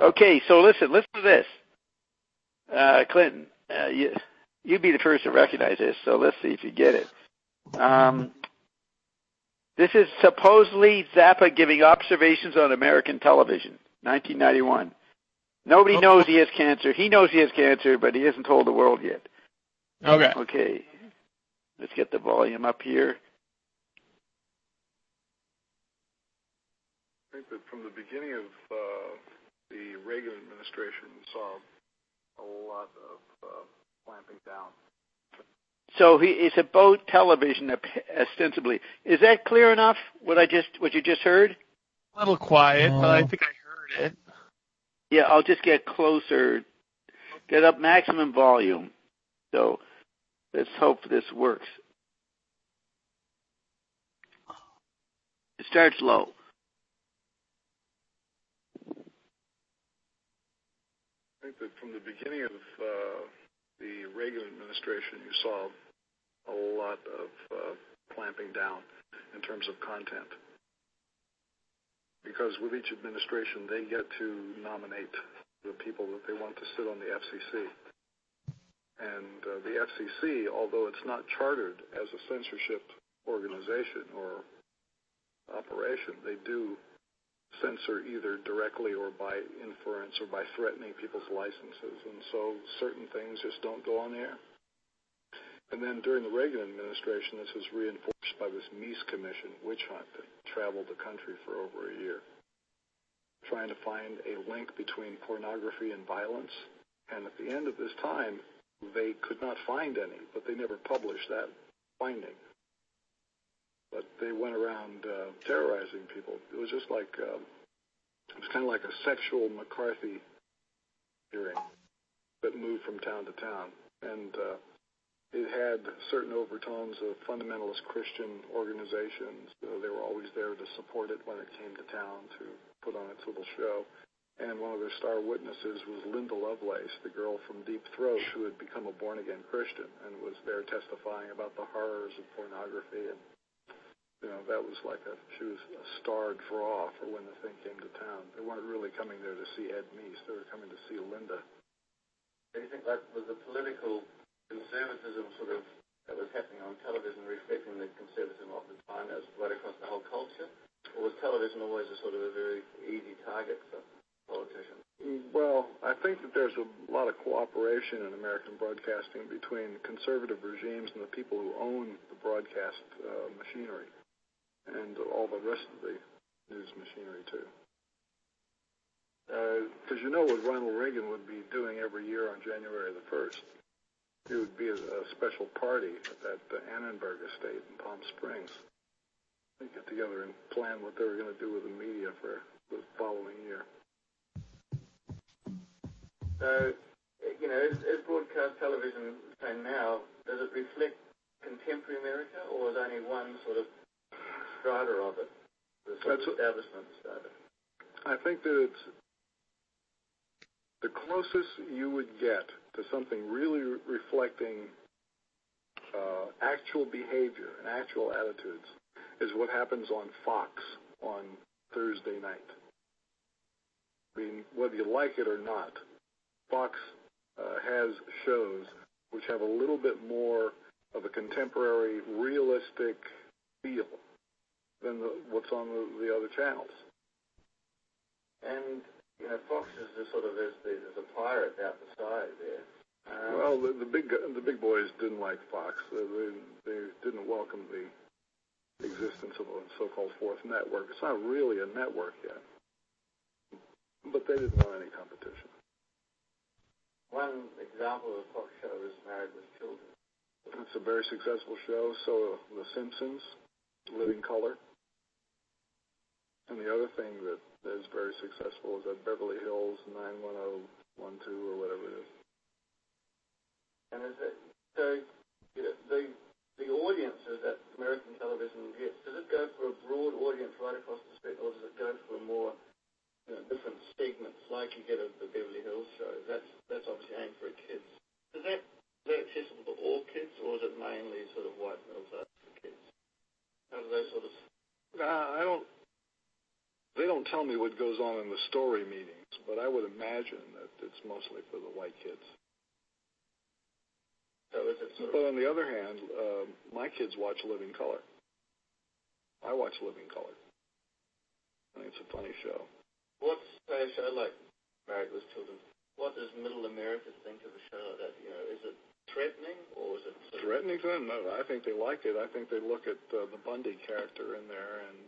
Okay, so listen to this. Clinton, you'd be the first to recognize this, so let's see if you get it. This is supposedly Zappa giving observations on American television, 1991. Nobody knows he has cancer. He knows he has cancer, but he hasn't told the world yet. Okay. Let's get the volume up here. I think that from the beginning of the Reagan administration, we saw a lot of clamping down. So it's about television, ostensibly. Is that clear enough? What you just heard? A little quiet, but I think I heard it. Yeah, I'll just get closer. Get up maximum volume. So let's hope this works. It starts low. I think that from the beginning of the Reagan administration, you saw a lot of clamping down in terms of content. Because with each administration, they get to nominate the people that they want to sit on the FCC. And the FCC, although it's not chartered as a censorship organization or operation, they do censor either directly or by inference or by threatening people's licenses. And so certain things just don't go on the air. And then during the Reagan administration, this was reinforced by this Meese Commission witch hunt that traveled the country for over a year, trying to find a link between pornography and violence. And at the end of this time, they could not find any, but they never published that finding. But they went around terrorizing people. It was just like, it was kind of like a sexual McCarthy hearing that moved from town to town. And it had certain overtones of fundamentalist Christian organizations. They were always there to support it when it came to town to put on its little show. And one of their star witnesses was Linda Lovelace, the girl from Deep Throat who had become a born-again Christian and was there testifying about the horrors of pornography. And, you know, that was like she was a star draw for when the thing came to town. They weren't really coming there to see Ed Meese. They were coming to see Linda. Do you think that was the political conservatism sort of that was happening on television reflecting the conservatism of the time that was right across the whole culture? Or was television always a sort of a very easy target for politicians? Well, I think that there's a lot of cooperation in American broadcasting between conservative regimes and the people who own the broadcast machinery and all the rest of the news machinery, too. Because you know what Ronald Reagan would be doing every year on January the 1st? It would be a special party at the Annenberg estate in Palm Springs. They get together and plan what they were going to do with the media for the following year. So, you know, is broadcast television saying now, does it reflect contemporary America, or is only one sort of strata of it, the sort of establishment strata? I think that it's the closest you would get to something really reflecting actual behavior and actual attitudes is what happens on Fox on Thursday night. I mean, whether you like it or not, Fox has shows which have a little bit more of a contemporary, realistic feel than what's on the other channels. And, you know, Fox is the sort of, there's a pirate out the side there. Well, the big boys didn't like Fox. They didn't welcome the existence of a so-called fourth network. It's not really a network yet. But they didn't want any competition. One example of a Fox show is Married with Children. It's a very successful show. So The Simpsons, Living Color. And the other thing that is very successful is that Beverly Hills 91012 or whatever it is. And is it, so, you know, the audiences that American television gets, does it go for a broad audience right across the spectrum, or does it go for more, you know, different segments like you get at the Beverly Hills show? That's obviously aimed for kids. Is that accessible to all kids, or is it mainly sort of white middle class kids? How do they sort of? They don't tell me what goes on in in the story meetings, but I would imagine that it's mostly for the white kids. But on the other hand, my kids watch Living Color. I watch Living Color. I think it's a funny show. What's a show like Married with Children? What does Middle America think of a show like that? Is it threatening or is it threatening to them? No, I think they like it. I think they look at the Bundy character in there, and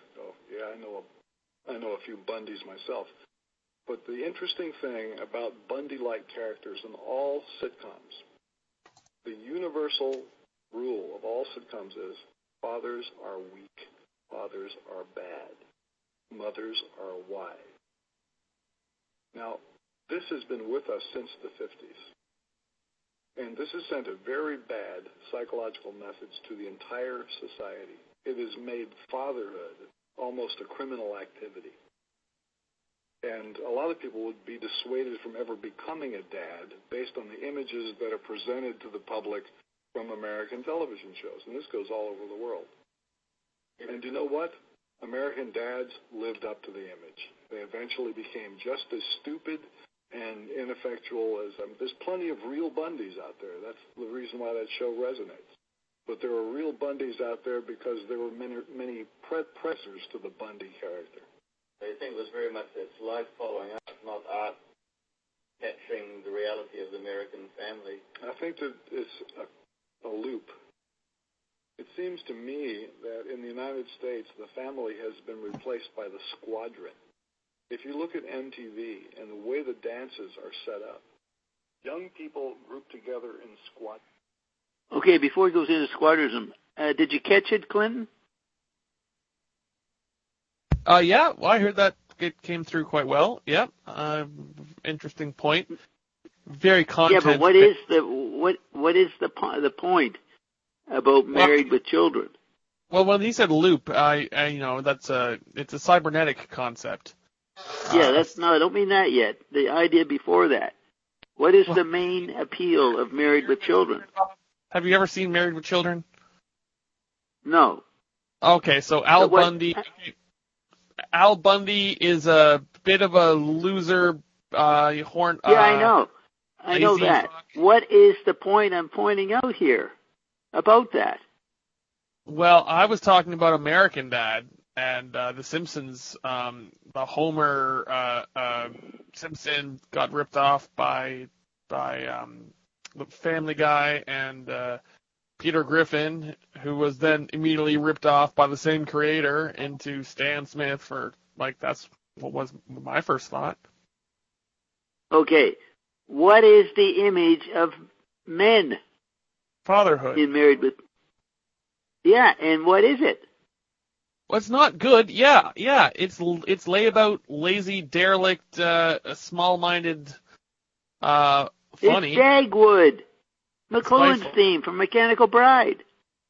I know a few Bundys myself. But the interesting thing about Bundy-like characters in all sitcoms, the universal rule of all sitcoms is fathers are weak, fathers are bad, mothers are wise. Now, this has been with us since the 50s. And this has sent a very bad psychological message to the entire society. It has made fatherhood almost a criminal activity. And a lot of people would be dissuaded from ever becoming a dad based on the images that are presented to the public from American television shows. And this goes all over the world. And you know what? American dads lived up to the image. They eventually became just as stupid and ineffectual as there's plenty of real Bundys out there. That's the reason why that show resonates. But there are real Bundys out there because there were many pressers to the Bundy character. I think it was very much its life following up, not art capturing the reality of the American family. I think that it's a loop. It seems to me that in the United States, the family has been replaced by the squadron. If you look at MTV and the way the dances are set up, young people group together in squad. Okay, before he goes into squadronism, did you catch it, Clinton? Yeah, well, I heard that it came through quite well. Yeah, interesting point. Very content. Yeah, but what is the point about Married with Children? Well, when he said loop, it's a cybernetic concept. Yeah, I don't mean that yet. The idea before that. What is the main appeal of Married with Children? Have you ever seen Married with Children? No. Okay, so Al Bundy. Al Bundy is a bit of a loser. I know. I know that. What is the point I'm pointing out here about that? Well, I was talking about American Dad and The Simpsons. The Homer Simpson got ripped off by the Family Guy, and Peter Griffin, who was then immediately ripped off by the same creator into Stan Smith that's what was my first thought. Okay. What is the image of men? Fatherhood. In Married with... Yeah, and what is it? Well, it's not good. Yeah. It's layabout, lazy, derelict, small-minded, funny. It's Dagwood. McLuhan's theme from Mechanical Bride.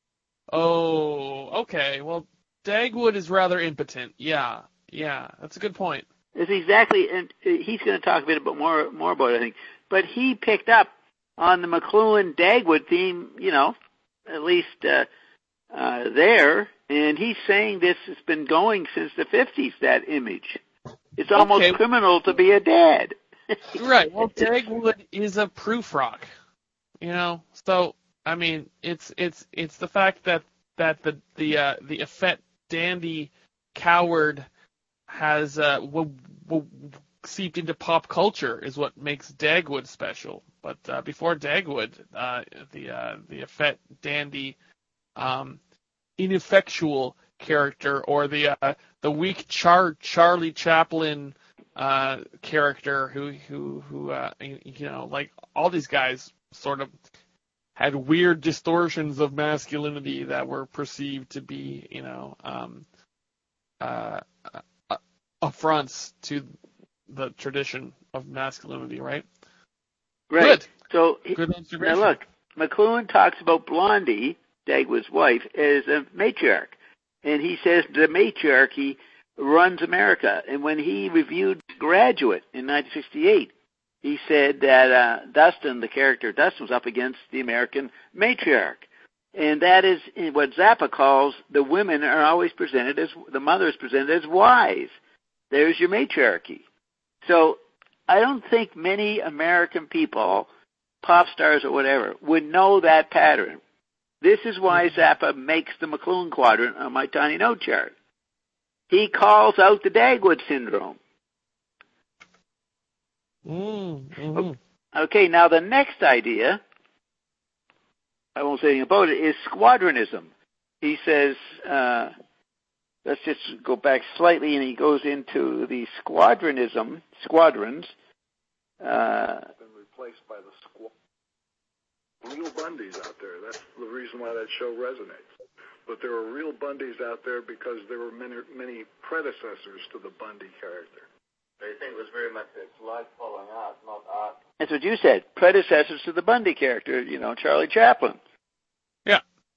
Oh, okay. Well, Dagwood is rather impotent. Yeah, that's a good point. It's exactly, and he's going to talk a bit more about it, I think. But he picked up on the McLuhan-Dagwood theme, at least there, and he's saying this has been going since the 50s, that image. It's almost criminal to be a dad. Right. Well, Dagwood is a proof rock. So I mean, it's the fact that the effete dandy coward has seeped into pop culture is what makes Dagwood special. But before Dagwood, the effete dandy, ineffectual character, or the weak Charlie Chaplin character who like all these guys sort of had weird distortions of masculinity that were perceived to be, affronts to the tradition of masculinity, right? Right. Good. So good observation. Now look, McLuhan talks about Blondie, Dagwood's wife, as a matriarch, and he says the matriarchy runs America. And when he reviewed Graduate in 1968, he said that Dustin, the character Dustin, was up against the American matriarch. And that is what Zappa calls the women are always presented as, the mother is presented as wise. There's your matriarchy. So I don't think many American people, pop stars or whatever, would know that pattern. This is why Zappa makes the McLuhan quadrant on my tiny note chart. He calls out the Dagwood syndrome. Mm-hmm. Okay, now the next idea, I won't say anything about it, is squadronism. He says, let's just go back slightly, and he goes into the squadrons. Been replaced by the squad. Real Bundys out there. That's the reason why that show resonates. But there are real Bundys out there because there were many predecessors to the Bundy character. They think it was very much its life following art, not art. That's what you said. Predecessors to the Bundy character, Charlie Chaplin. Yeah.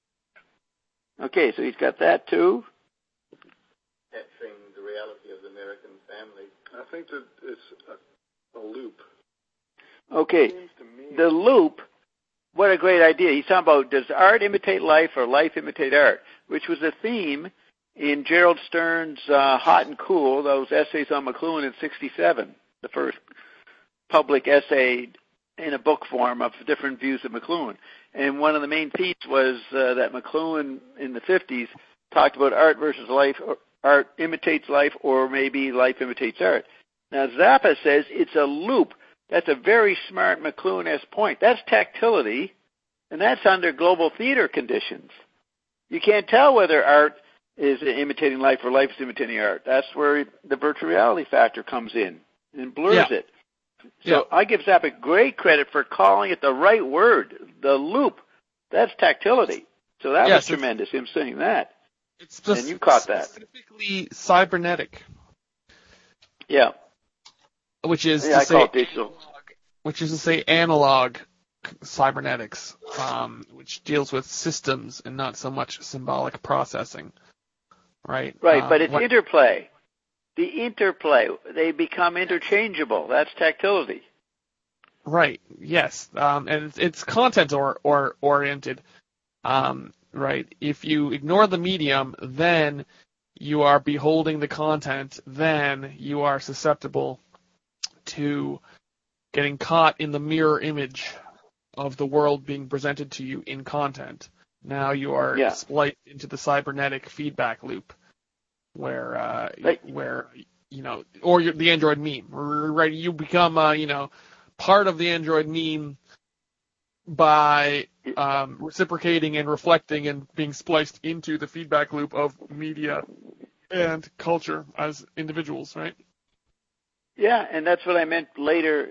Okay, so he's got that too. Capturing the reality of the American family. I think that it's a loop. Okay, the loop, what a great idea. He's talking about, does art imitate life or life imitate art? Which was a theme in Gerald Stern's Hot and Cool, those essays on McLuhan in 1967, the first public essay in a book form of different views of McLuhan. And one of the main themes was that McLuhan in the 50s talked about art versus life, or art imitates life, or maybe life imitates art. Now Zappa says it's a loop. That's a very smart McLuhan-esque point. That's tactility, and that's under global theater conditions. You can't tell whether art is imitating life or life is imitating art. That's where the virtual reality factor comes in and blurs it. So I give Zappa great credit for calling it the right word, the loop. That's tactility. So that was tremendous, him saying that. And you caught that. Specifically cybernetic. Yeah. Which is I call it digital. Which is to say analog cybernetics, which deals with systems and not so much symbolic processing. Right. Right, but it's interplay. The interplay, they become interchangeable. That's tactility. Right. Yes. And it's content oriented. Right. If you ignore the medium, then you are beholding the content. Then you are susceptible to getting caught in the mirror image of the world being presented to you in content. Now you are spliced into the cybernetic feedback loop, where or the Android meme, right? You become part of the Android meme by reciprocating and reflecting and being spliced into the feedback loop of media and culture as individuals, right? Yeah, and that's what I meant later.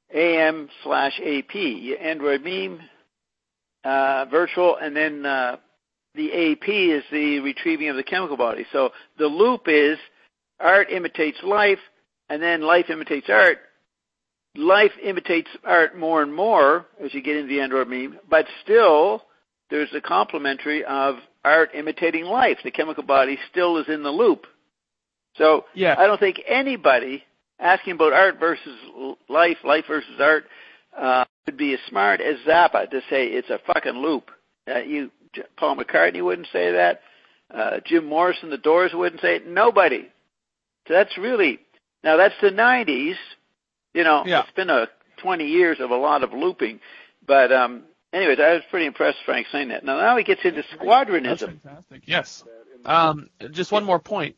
AM/AP, Android meme, virtual, and then the AP is the retrieving of the chemical body. So the loop is art imitates life, and then life imitates art. Life imitates art more and more as you get into the Android meme, but still there's a complementary of art imitating life. The chemical body still is in the loop. So I don't think anybody asking about art versus life, life versus art, would be as smart as Zappa to say it's a fucking loop. Paul McCartney wouldn't say that. Jim Morrison, the Doors wouldn't say it. Nobody. So that's the 90s. It's been 20 years of a lot of looping. But anyways, I was pretty impressed, Frank, saying that. Now he gets into squadronism. That's fantastic. Yes. Just one more point.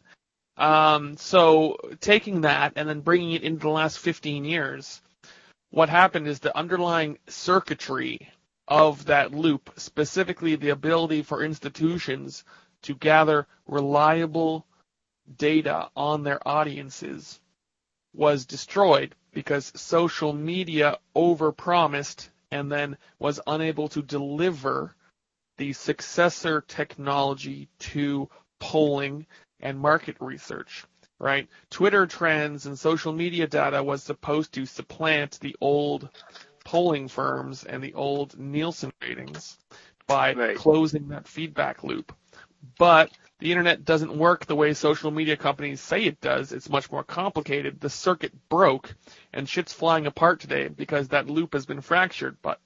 So taking that and then bringing it into the last 15 years, what happened is the underlying circuitry of that loop, specifically the ability for institutions to gather reliable data on their audiences, was destroyed because social media overpromised and then was unable to deliver the successor technology to polling and market research, right? Twitter trends and social media data was supposed to supplant the old polling firms and the old Nielsen ratings by closing that feedback loop. But the internet doesn't work the way social media companies say it does. It's much more complicated. The circuit broke, and shit's flying apart today because that loop has been fractured. But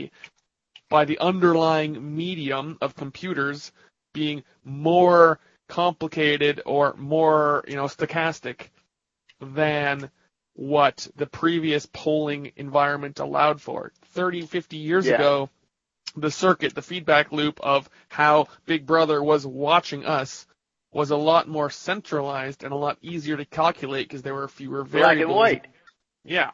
by the underlying medium of computers being more complicated or more, stochastic than what the previous polling environment allowed for. 30, 50 years ago, the circuit, the feedback loop of how Big Brother was watching us was a lot more centralized and a lot easier to calculate because there were fewer variables. Black and white. Yeah.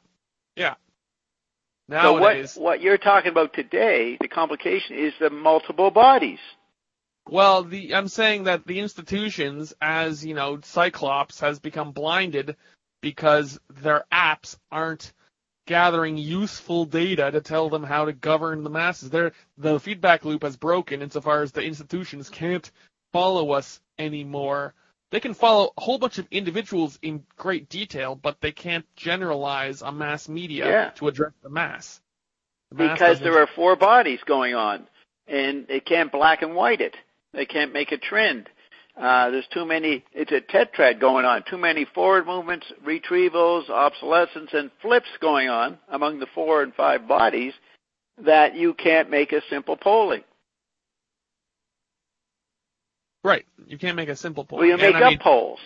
Nowadays, so what you're talking about today, the complication is the multiple bodies. Well, I'm saying that the institutions, as Cyclops has become blinded because their apps aren't gathering useful data to tell them how to govern the masses. The feedback loop has broken insofar as the institutions can't follow us anymore. They can follow a whole bunch of individuals in great detail, but they can't generalize a mass media to address the mass. Because there are 4 bodies going on, and they can't black and white it. They can't make a trend. There's too many, it's a tetrad going on, too many forward movements, retrievals, obsolescence, and flips going on among the 4 and 5 bodies that you can't make a simple polling. Right. You can't make a simple poll. Well, you make up polls.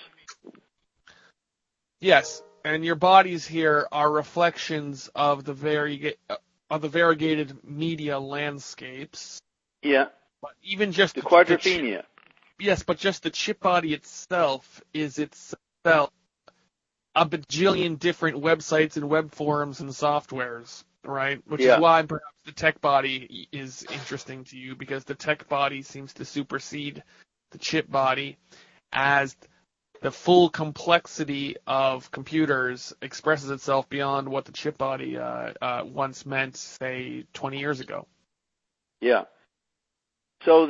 Yes, and your bodies here are reflections of the variegated media landscapes. Yeah. But even just the quadrophenia. Yes, but just the chip body itself is itself a bajillion different websites and web forums and softwares, right? Which is why perhaps the tech body is interesting to you, because the tech body seems to supersede the chip body as the full complexity of computers expresses itself beyond what the chip body once meant, say, 20 years ago. Yeah. So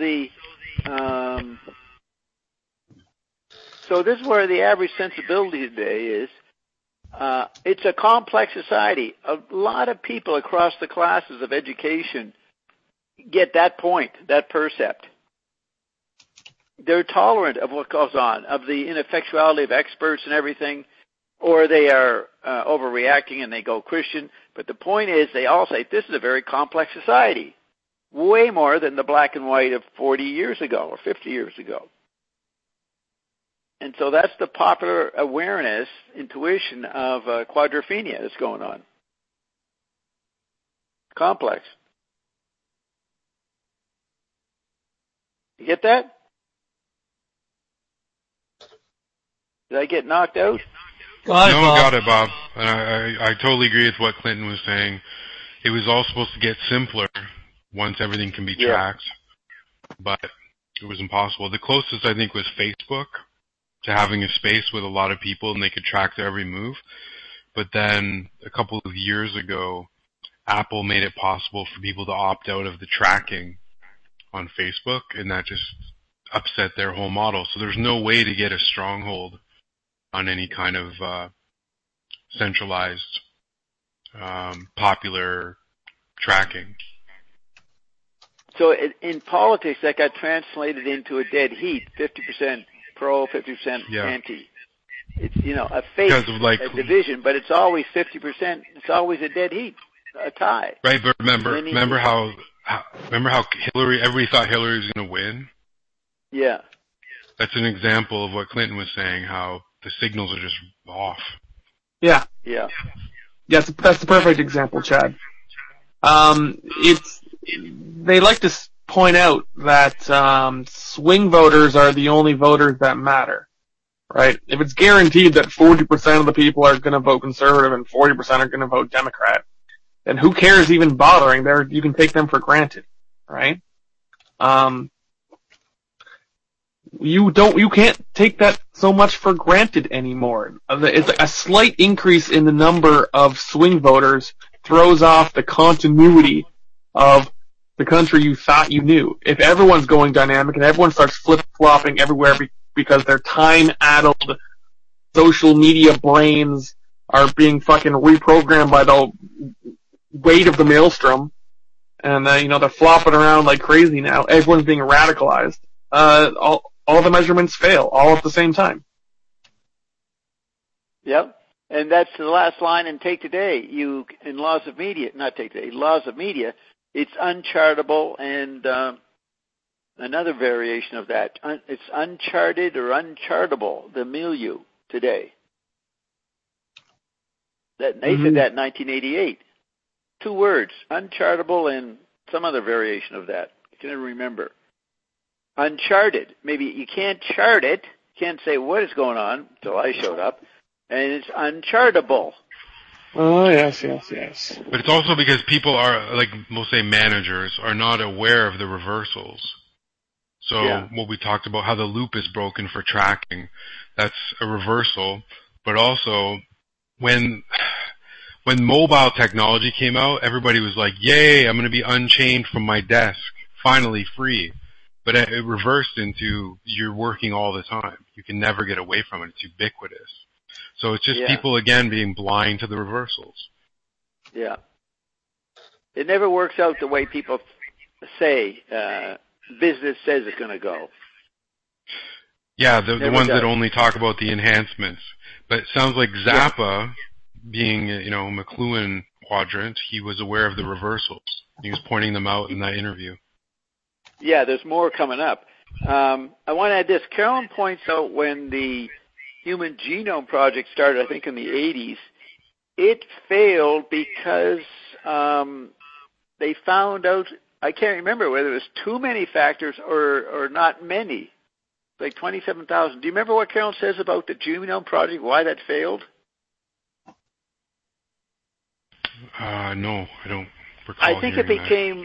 so this is where the average sensibility today is. It's a complex society. A lot of people across the classes of education get that point, that percept. They're tolerant of what goes on, of the ineffectuality of experts and everything, or they are overreacting and they go Christian. But the point is, they all say, this is a very complex society, way more than the black and white of 40 years ago or 50 years ago. And so that's the popular awareness, intuition of quadrophenia that's going on. Complex. You get that? Did I get knocked out? Got it, Bob. And I totally agree with what Clinton was saying. It was all supposed to get simpler once everything can be tracked, but it was impossible. The closest, I think, was Facebook to having a space with a lot of people and they could track their every move. But then a couple of years ago, Apple made it possible for people to opt out of the tracking on Facebook, and that just upset their whole model. So there's no way to get a stronghold on any kind of centralized popular tracking. So in politics, that got translated into a dead heat, 50% pro, 50% anti. It's, a fake a division, but it's always 50%. It's always a dead heat, a tie. Right, but remember how Hillary, everybody thought Hillary was going to win? Yeah. That's an example of what Clinton was saying, how the signals are just off. Yeah. Yeah. That's the perfect example, Chad. They like to point out that swing voters are the only voters that matter, right? If it's guaranteed that 40% of the people are going to vote conservative and 40% are going to vote Democrat, then who cares even bothering? You can take them for granted, right? You can't take that so much for granted anymore. It's a slight increase in the number of swing voters throws off the continuity of the country you thought you knew. If everyone's going dynamic and everyone starts flip-flopping everywhere because their time-addled social media brains are being fucking reprogrammed by the weight of the maelstrom, and they're flopping around like crazy now. Everyone's being radicalized. All the measurements fail, all at the same time. Yep. And that's the last line in Take Today. In Laws of Media, not Take Today, Laws of Media, it's unchartable, and another variation of that. It's uncharted or unchartable, the milieu today. They said that in 1988. 2 words, unchartable and some other variation of that. I can never remember. Uncharted. Maybe you can't chart it. Can't say what is going on until I showed up. And it's unchartable. Oh, yes. But it's also because people are, like, we'll say managers, are not aware of the reversals. So what we talked about, how the loop is broken for tracking, that's a reversal. But also, when mobile technology came out, everybody was like, yay, I'm going to be unchained from my desk. Finally free. But it reversed into you're working all the time. You can never get away from it. It's ubiquitous. So it's just people, again, being blind to the reversals. Yeah. It never works out the way people say business says it's going to go. Yeah, the ones that only talk about the enhancements. But it sounds like Zappa, being, McLuhan quadrant, he was aware of the reversals. He was pointing them out in that interview. Yeah, there's more coming up. I want to add this. Carolyn points out when the Human Genome Project started, I think in the 80s, it failed because they found out, I can't remember whether it was too many factors or not many, like 27,000. Do you remember what Carolyn says about the Genome Project, why that failed? No, I don't recall. I think it became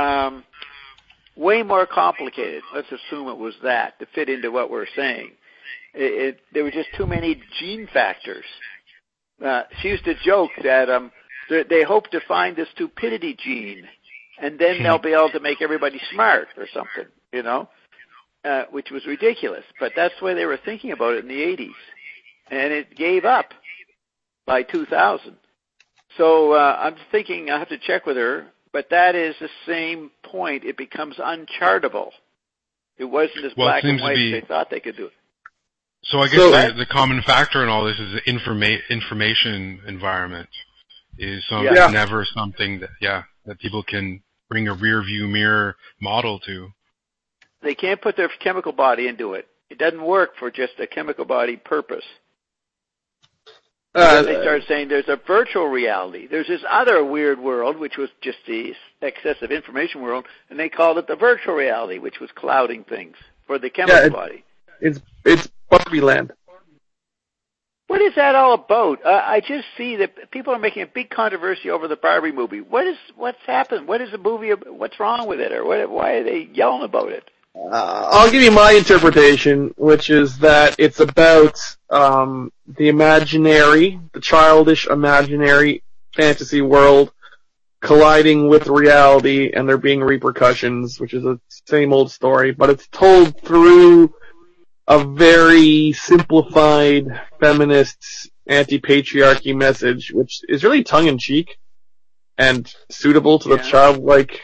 way more complicated. Let's assume it was that to fit into what we're saying. There were just too many gene factors. She used to joke that they hope to find the stupidity gene, and then they'll be able to make everybody smart or something, which was ridiculous. But that's the way they were thinking about it in the 80s. And it gave up by 2000. So I'm thinking I have to check with her, but that is the same point. It becomes unchartable. It wasn't as black and white as they thought they could do it. So I guess the common factor in all this is the information environment is never something that people can bring a rear view mirror model to. They can't put their chemical body into it. It doesn't work for just a chemical body purpose. Then they started saying there's a virtual reality. There's this other weird world, which was just the excessive information world, and they called it the virtual reality, which was clouding things for the chemical body. It's Barbie Land. What is that all about? I just see that people are making a big controversy over the Barbie movie. What's happened? What is the movie? What's wrong with it? Or why are they yelling about it? I'll give you my interpretation, which is that it's about the childish imaginary fantasy world colliding with reality, and there being repercussions, which is the same old story, but it's told through a very simplified feminist anti-patriarchy message, which is really tongue-in-cheek and suitable to the childlike,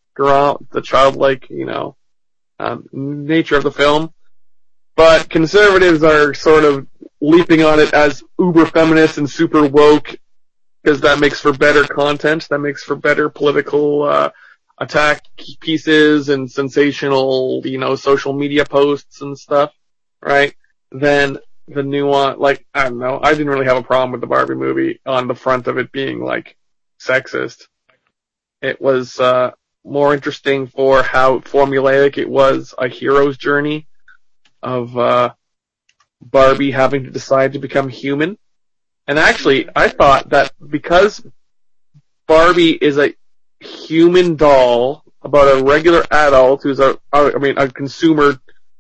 nature of the film. But conservatives are sort of leaping on it as uber feminist and super woke, because that makes for better content, that makes for better political attack pieces and sensational, social media posts and stuff, right? Then the nuance, I don't know, I didn't really have a problem with the Barbie movie on the front of it being, sexist. It was more interesting for how formulaic it was, a hero's journey of Barbie having to decide to become human. And actually, I thought that because Barbie is a human doll about a regular adult who's a consumer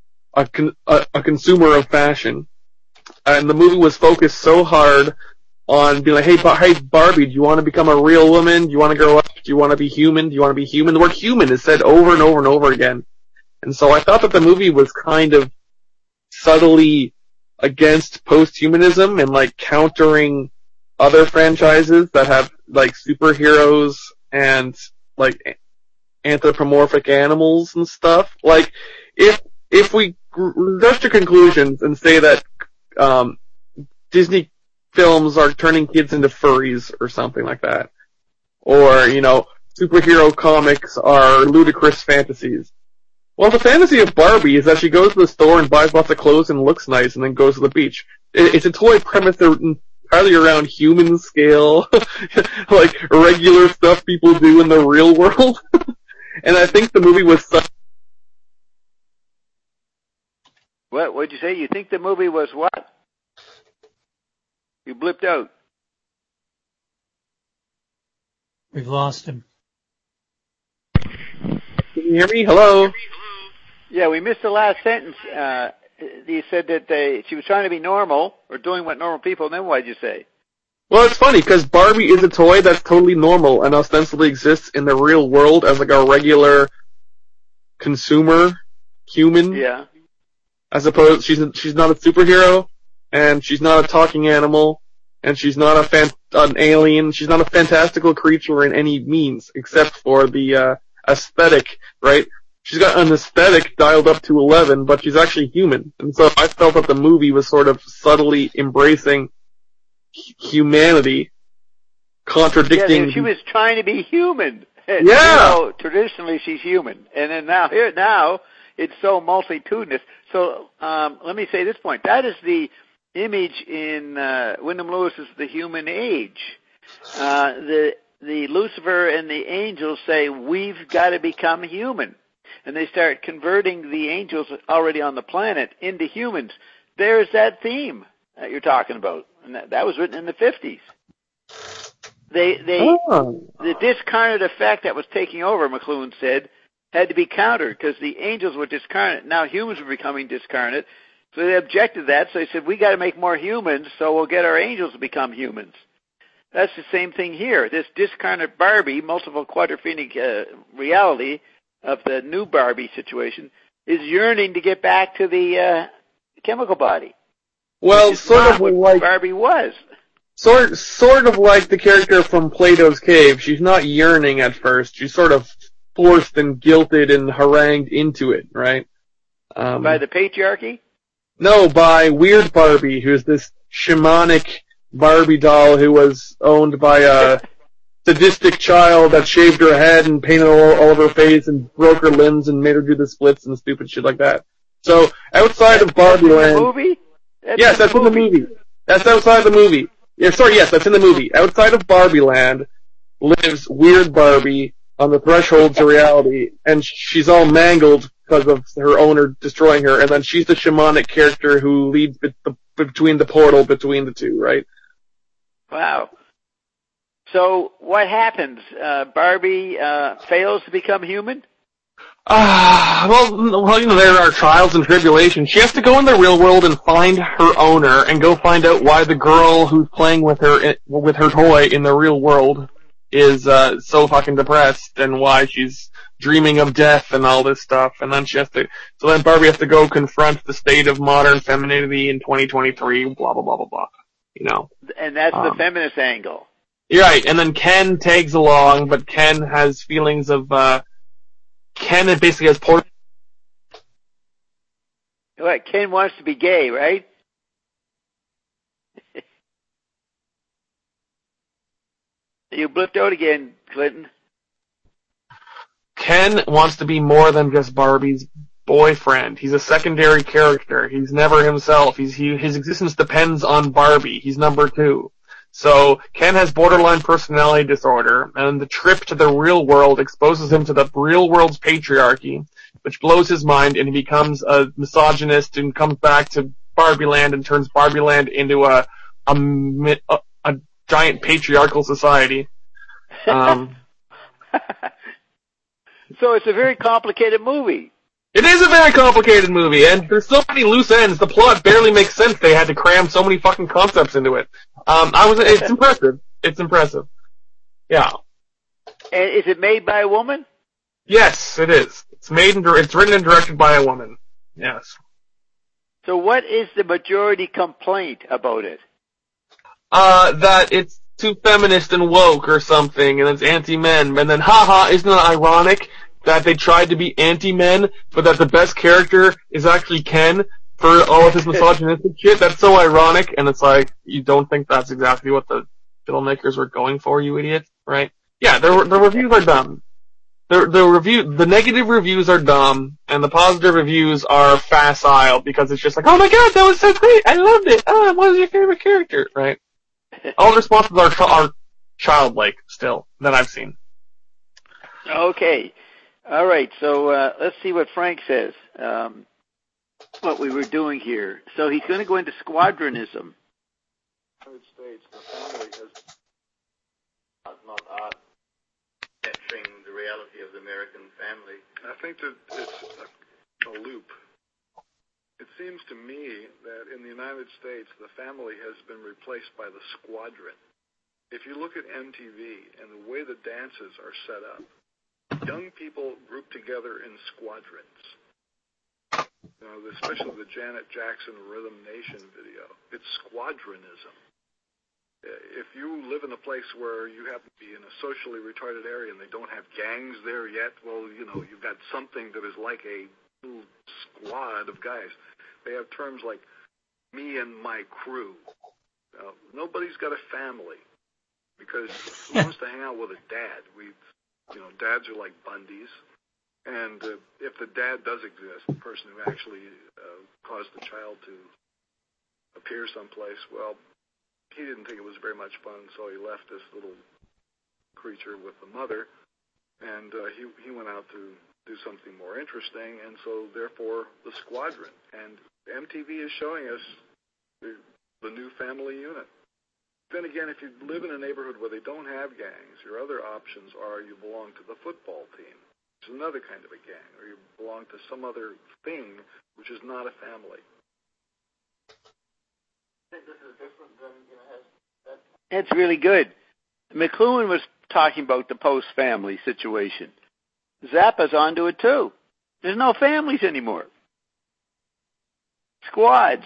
of fashion, and the movie was focused so hard on being like, hey Barbie, do you want to become a real woman? Do you want to grow up? Do you want to be human? Do you want to be human? The word human is said over and over and over again. And so I thought that the movie was kind of subtly against post-humanism and countering other franchises that have superheroes and anthropomorphic animals and stuff. If we rush to conclusions and say that Disney films are turning kids into furries or something like that, or superhero comics are ludicrous fantasies. Well, the fantasy of Barbie is that she goes to the store and buys lots of clothes and looks nice and then goes to the beach. It's a toy premise entirely around human scale, like regular stuff people do in the real world. And I think the movie was What'd you say? You think the movie was what? You blipped out. We've lost him. Can you hear me? Hello? Yeah, we missed the last sentence. You said that she was trying to be normal, or doing what normal people, and then what did you say? Well, it's funny, because Barbie is a toy that's totally normal and ostensibly exists in the real world as like a regular consumer human. Yeah. As opposed, she's not a superhero, and she's not a talking animal, and she's not an alien. She's not a fantastical creature in any means, except for the aesthetic, right? She's got an aesthetic dialed up to 11, but she's actually human. And so I felt that the movie was sort of subtly embracing humanity, contradicting. Yeah, she was trying to be human. Yeah. You know, traditionally she's human, and then now it's so multitudinous. So let me say this point: that is the image in Wyndham Lewis's The Human Age. The Lucifer and the angels say we've got to become human, and they start converting the angels already on the planet into humans. There's that theme that you're talking about, and that was written in the 50s. The discarnate effect that was taking over, McLuhan said, had to be countered because the angels were discarnate. Now humans were becoming discarnate, so they objected to that. So they said, we got to make more humans, so we'll get our angels to become humans. That's the same thing here. This discarnate Barbie, multiple quadrophenic reality of the new Barbie situation, is yearning to get back to the chemical body. Well, sort of like Barbie was. Sort of like the character from Plato's Cave. She's not yearning at first. She's sort of forced and guilted and harangued into it, right? By the patriarchy? No, by Weird Barbie, who's this shamanic Barbie doll who was owned by a sadistic child that shaved her head and painted all over her face and broke her limbs and made her do the splits and stupid shit like that. So, outside of Barbie Land... movie? Yes, that's in the movie. That's outside the movie. Yes, that's in the movie. Outside of Barbie Land lives Weird Barbie on the threshold to reality, and she's all mangled because of her owner destroying her, and then she's the shamanic character who leads between the portal between the two, right? Wow. So what happens? Barbie fails to become human? Well, you know, there are trials and tribulations. She has to go in the real world and find her owner and go find out why the girl who's playing with her toy in the real world is so fucking depressed and why she's dreaming of death and all this stuff. And then so then Barbie has to go confront the state of modern femininity in 2023, blah, blah, blah, blah, blah. You know. And that's the feminist angle. You're right. And then Ken tags along, but Ken has feelings of, Ken basically has What, Ken wants to be gay, right? You blipped out again, Clinton. Ken wants to be more than just Barbie's boyfriend. He's a secondary character. He's never himself. His existence depends on Barbie. He's number two. So Ken has borderline personality disorder, and the trip to the real world exposes him to the real world's patriarchy, which blows his mind, and he becomes a misogynist and comes back to Barbie Land and turns Barbie Land into a giant patriarchal society. So it's a very complicated movie. It is a very complicated movie, and there's so many loose ends. The plot barely makes sense. They had to cram so many fucking concepts into it. It's impressive. It's impressive. Yeah. And is it made by a woman? Yes, it is. It's written and directed by a woman. Yes. So what is the majority complaint about it? That it's too feminist and woke or something, and it's anti-men, and then isn't it ironic that they tried to be anti-men, but that the best character is actually Ken for all of his misogynistic shit? That's so ironic, and it's like, you don't think that's exactly what the filmmakers were going for, you idiot, right? Yeah, the reviews are dumb. The negative reviews are dumb, and the positive reviews are facile, because it's just like, oh my god, that was so great, I loved it, what was your favorite character, right? All the responses are childlike still that I've seen. Okay. All right. So let's see what Frank says. What we were doing here. So he's going to go into squadronism. United States, the family has not capturing the reality of the American family. I think that it's a loop. It seems to me that in the United States, the family has been replaced by the squadron. If you look at MTV and the way the dances are set up, young people group together in squadrons. You know, especially the Janet Jackson Rhythm Nation video. It's squadronism. If you live in a place where you happen to be in a socially retarded area and they don't have gangs there yet, well, you know, you've got something that is like a little squad of guys. They have terms like me and my crew. Nobody's got a family because who wants to hang out with a dad? Dads are like Bundys. And if the dad does exist, the person who actually caused the child to appear someplace, well, he didn't think it was very much fun, so he left this little creature with the mother, and he went out to do something more interesting, and so therefore the squadron. And MTV is showing us the new family unit. Then again, if you live in a neighborhood where they don't have gangs, your other options are you belong to the football team, which is another kind of a gang, or you belong to some other thing which is not a family. This is different than, That's really good. McLuhan was talking about the post-family situation. Zappa's onto it too. There's no families anymore. Squads.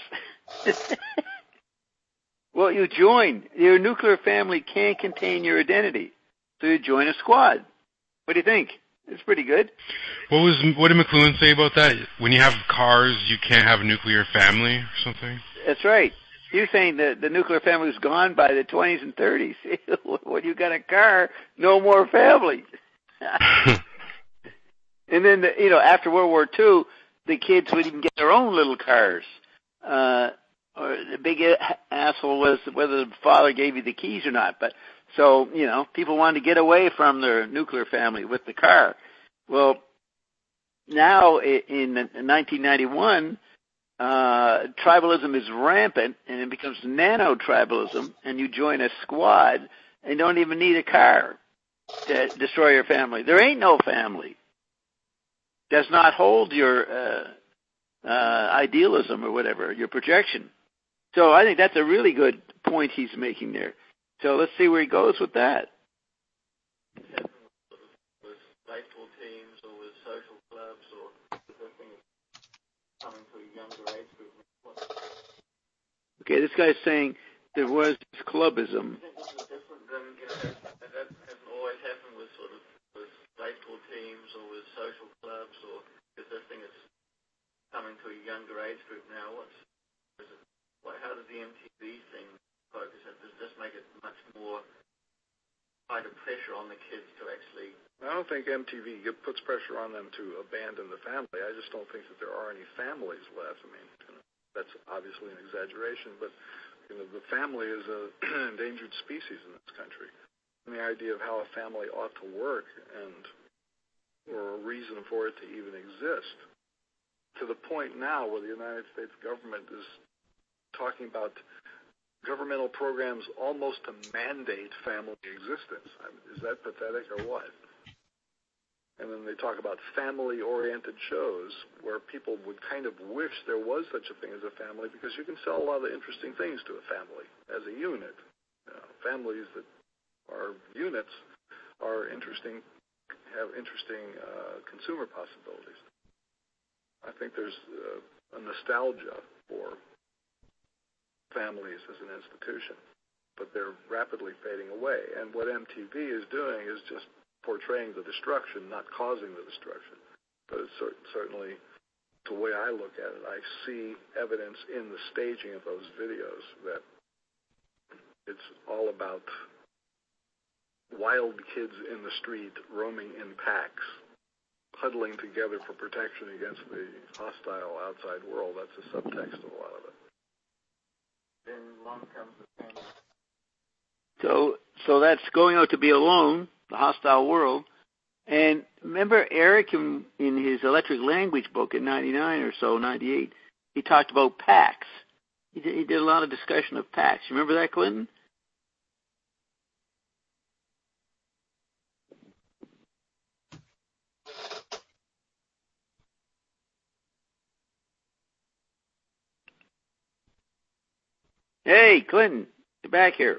Well, you join. Your nuclear family can't contain your identity, so you join a squad. What do you think? It's pretty good. What did McLuhan say about that? When you have cars, you can't have a nuclear family or something? That's right. You're saying that the nuclear family was gone by the 20s and 30s. When you got a car, no more family. And then, after World War II, the kids would even get their own little cars. Or the big asshole was whether the father gave you the keys or not. But so, people wanted to get away from their nuclear family with the car. Well, now in 1991, tribalism is rampant, and it becomes nano-tribalism, and you join a squad and don't even need a car to destroy your family. There ain't no family. Does not hold your idealism or whatever, your projection. So I think that's a really good point he's making there. So let's see where he goes with that. With baseball teams or with social clubs or coming to a younger age group. Okay, this guy's saying there was clubism. I think this is different than, that hasn't always happened with with baseball teams or with social clubs, or is this thing is coming to a younger age group now? How does the MTV thing focus it? Does this make it much more kind of pressure on the kids to actually... I don't think MTV puts pressure on them to abandon the family. I just don't think that there are any families left. I mean, that's obviously an exaggeration, but the family is an endangered species in this country. And the idea of how a family ought to work or a reason for it to even exist, to the point now where the United States government is talking about governmental programs almost to mandate family existence. I mean, is that pathetic or what? And then they talk about family-oriented shows where people would kind of wish there was such a thing as a family, because you can sell a lot of interesting things to a family as a unit. Families that are units are interesting, have interesting consumer possibilities. I think there's a nostalgia for families as an institution, but they're rapidly fading away. And what MTV is doing is just portraying the destruction, not causing the destruction. But it's certainly, the way I look at it, I see evidence in the staging of those videos that it's all about wild kids in the street roaming in packs, huddling together for protection against the hostile outside world. That's the subtext of a lot of it. Then along comes the family. So that's Going Out to Be Alone, The Hostile World. And remember Eric in his Electric Language book in 99 or so, 98, he talked about PAX. He did a lot of discussion of PAX. You remember that, Clinton? Hey, Clinton, get back here.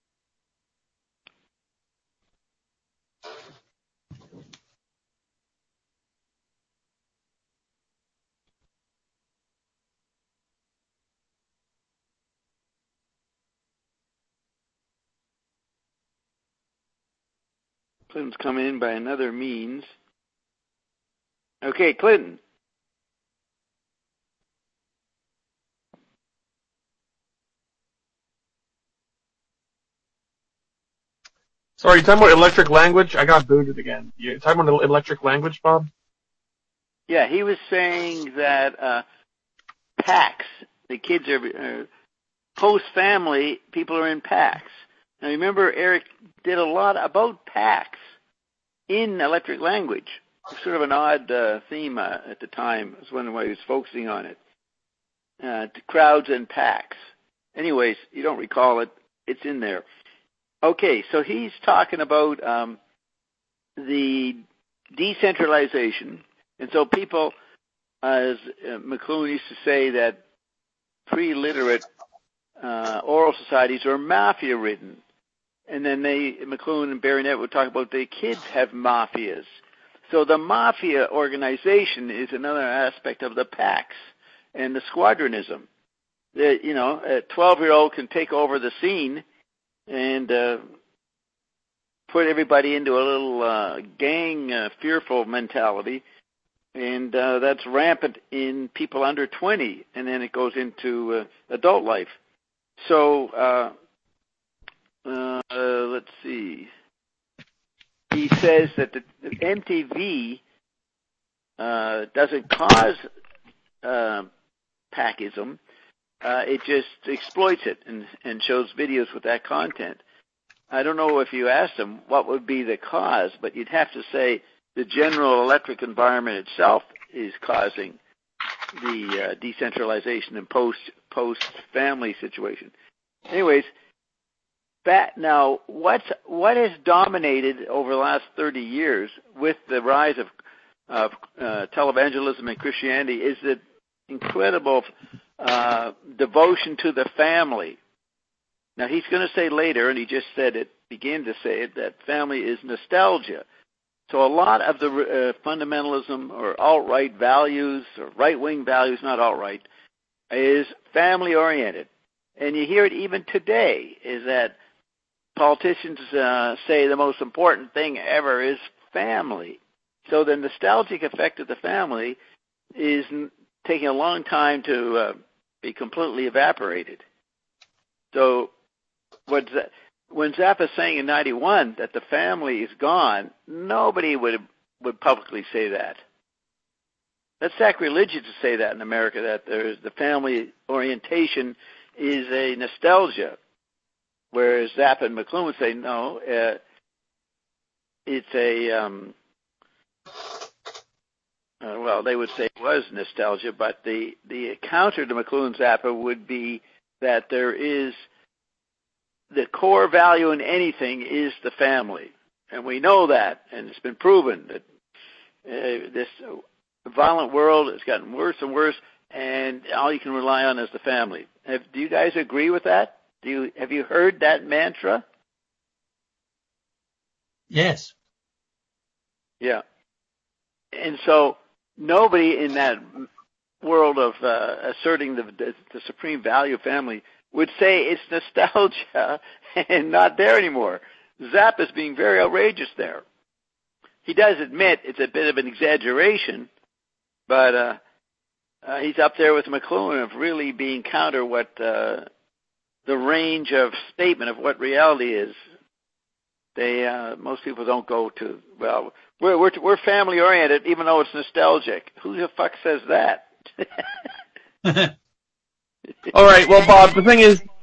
Clinton's come in by another means. Okay, Clinton. Sorry, you talking about Electric Language? I got booted again. You talking about Electric Language, Bob? Yeah, he was saying that PAX, the kids are post-family, people are in PAX. Now remember, Eric did a lot about PAX in Electric Language. It was sort of an odd theme at the time. I was wondering why he was focusing on it. To crowds and PAX. Anyways, you don't recall it. It's in there. Okay, so he's talking about the decentralization. And so people, as McLuhan used to say, that pre-literate oral societies are mafia-ridden. And then McLuhan and Barry Neville would talk about the kids have mafias. So the mafia organization is another aspect of the PAX and the squadronism. That, you know, a 12-year-old can take over the scene and put everybody into a little gang fearful mentality. And that's rampant in people under 20, and then it goes into adult life. So let's see. He says that the MTV doesn't cause PACism. It just exploits it and shows videos with that content. I don't know if you asked him what would be the cause, but you'd have to say the general electric environment itself is causing the decentralization and post-family situation. Anyways, now what has dominated over the last 30 years with the rise of televangelism and Christianity is the incredible devotion to the family. Now he's going to say later, and he just said it, began to say it, that family is nostalgia. So a lot of the fundamentalism or alt-right values, or right-wing values, not alt-right, is family-oriented. And you hear it even today, is that politicians say the most important thing ever is family. So the nostalgic effect of the family is taking a long time to be completely evaporated. So when Zappa's saying in 91 that the family is gone, nobody would publicly say that. That's sacrilegious to say that in America, that the family orientation is a nostalgia. Whereas Zappa and McLuhan would say, no, it's a, well, they would say it was nostalgia, but the counter to McLuhan Zappa would be that there is the core value in anything is the family. And we know that, and it's been proven that this violent world has gotten worse and worse, and all you can rely on is the family. Do you guys agree with that? Have you heard that mantra? Yes. Yeah. And so nobody in that world of asserting the supreme value of family would say it's nostalgia and not there anymore. Zappa's being very outrageous there. He does admit it's a bit of an exaggeration, but he's up there with McLuhan of really being counter what the range of statement of what reality is. They most people don't go to, well, we're family oriented even though it's nostalgic. Who the fuck says that? All right, well, Bob, the thing is,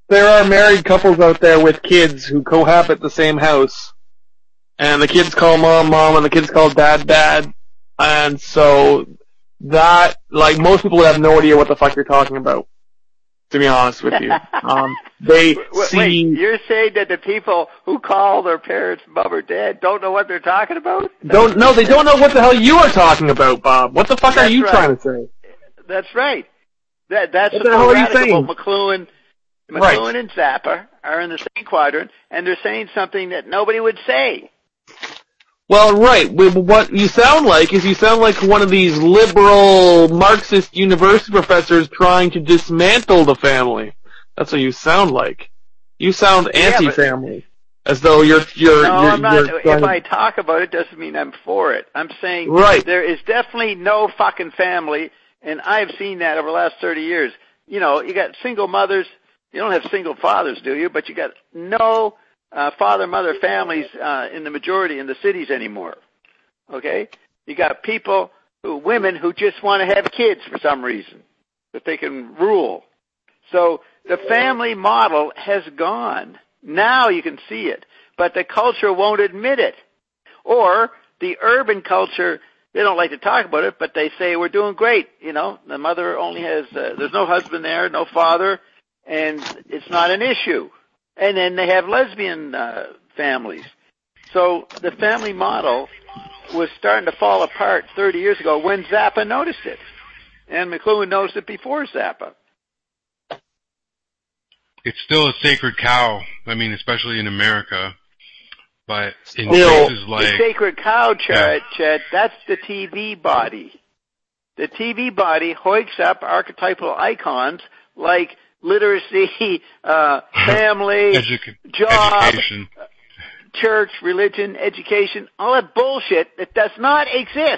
there are married couples out there with kids who cohabit the same house, and the kids call mom, mom, and the kids call dad, dad, and so that, like, most people have no idea what the fuck you're talking about, to be honest with you. Wait, you're saying that the people who call their parents mom or dad don't know what they're talking about? They don't know what the hell you are talking about, Bob. What the fuck are you trying to say? That's right. That's what the hell are you saying? McLuhan and Zappa are in the same quadrant, and they're saying something that nobody would say. Well, right. What you sound like one of these liberal Marxist university professors trying to dismantle the family. That's what you sound like. You sound anti-family, as though you're. I'm not. If I talk about it, doesn't mean I'm for it. I'm saying there is definitely no fucking family, and I've seen that over the last 30 years. You know, you got single mothers. You don't have single fathers, do you? But you got no father-mother families in the majority in the cities anymore. Okay? You got women who just want to have kids for some reason, that they can rule. So the family model has gone. Now you can see it, but the culture won't admit it. Or the urban culture, they don't like to talk about it, but they say we're doing great. You know, the mother only has, there's no husband there, no father, and it's not an issue. And then they have lesbian families. So the family model was starting to fall apart 30 years ago when Zappa noticed it. And McLuhan noticed it before Zappa. It's still a sacred cow. I mean, especially in America. But in places like... The sacred cow, Chet, that's the TV body. The TV body hoiks up archetypal icons like literacy, family, job, education. Church, religion, education, all that bullshit that does not exist.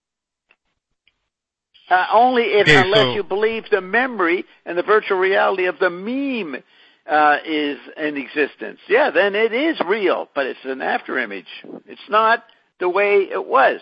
Unless you believe the memory and the virtual reality of the meme is in existence. Yeah, then it is real, but it's an afterimage. It's not the way it was.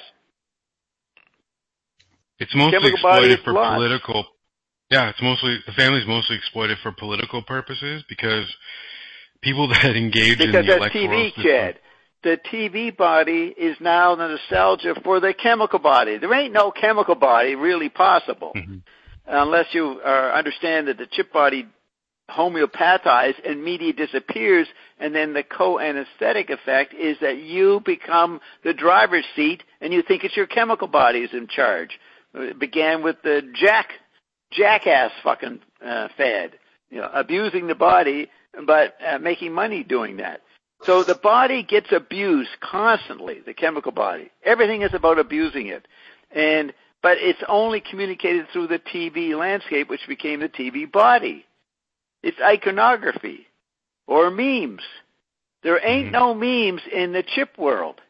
It's mostly exploited for political. Yeah, the family's mostly exploited for political purposes because people that engage in the electoral system. Chad. The TV body is now the nostalgia for the chemical body. There ain't no chemical body really possible unless you understand that the chip body homeopathizes and media disappears, and then the co-anesthetic effect is that you become the driver's seat and you think it's your chemical body is in charge. It began with the jackass fucking fad, abusing the body but making money doing that. So the body gets abused constantly, the chemical body. Everything is about abusing it. But it's only communicated through the TV landscape, which became the TV body. It's iconography or memes. There ain't no memes in the chip world.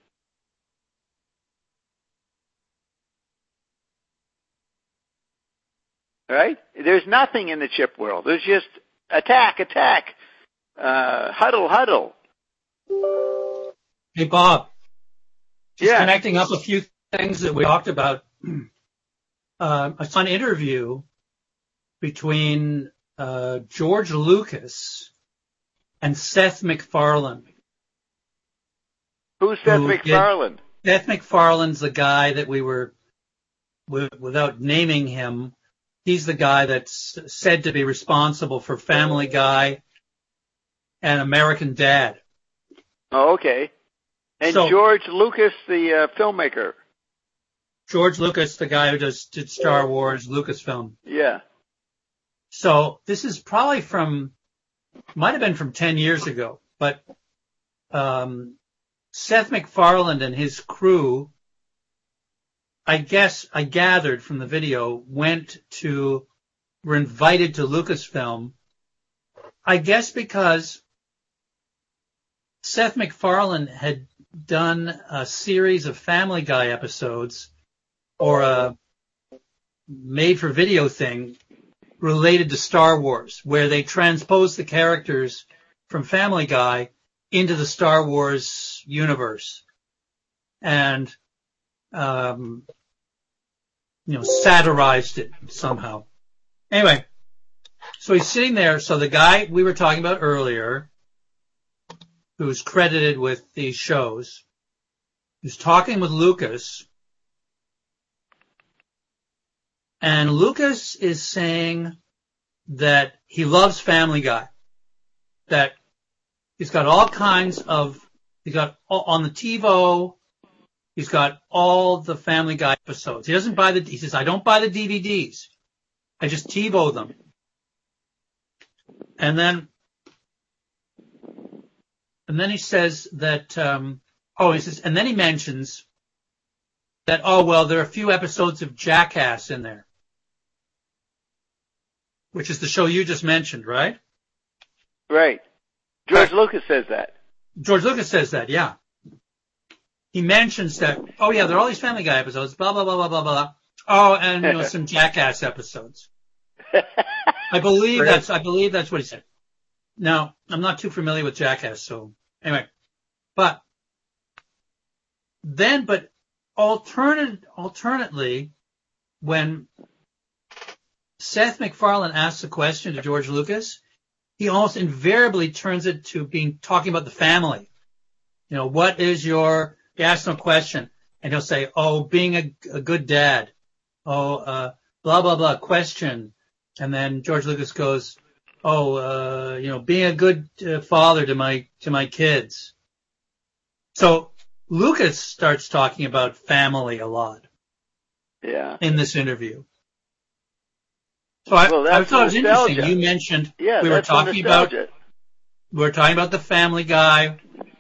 Right? There's nothing in the chip world. There's just attack, huddle. Hey, Bob. Just connecting up a few things that we talked about. I saw an interview between George Lucas and Seth MacFarlane. Who's Seth MacFarlane? Seth MacFarlane's the guy that we were, without naming him, he's the guy that's said to be responsible for Family Guy and American Dad. Oh, okay. And George Lucas, the filmmaker. George Lucas, the guy who did Star Wars, Lucasfilm. Yeah. So this is probably might have been from 10 years ago, but Seth MacFarlane and his crew, I gathered from the video, were invited to Lucasfilm, I guess because Seth MacFarlane had done a series of Family Guy episodes or a made-for-video thing related to Star Wars, where they transposed the characters from Family Guy into the Star Wars universe and, satirized it somehow. Anyway, So he's sitting there. So the guy we were talking about earlier, who's credited with these shows, is talking with Lucas. And Lucas is saying that he loves Family Guy. That he's got all kinds of, on the TiVo, he's got all the Family Guy episodes. He says, I don't buy the DVDs. I just TiVo them. And then he says that, and then he mentions that, there are a few episodes of Jackass in there. Which is the show you just mentioned, right? Right. George Lucas says that. George Lucas says that, yeah. He mentions that, there are all these Family Guy episodes, blah, blah, blah, blah, blah, blah. Oh, and, some Jackass episodes. I believe that's what he said. Now, I'm not too familiar with Jackass, so anyway. But alternately, when Seth MacFarlane asks a question to George Lucas, he almost invariably turns it to talking about the family. What is he asks him a question, and he'll say, being a good dad. Blah, blah, blah, question. And then George Lucas goes, being a good father to my kids. So Lucas starts talking about family a lot. Yeah. In this interview. So I thought it was interesting. You mentioned we were talking about the Family Guy.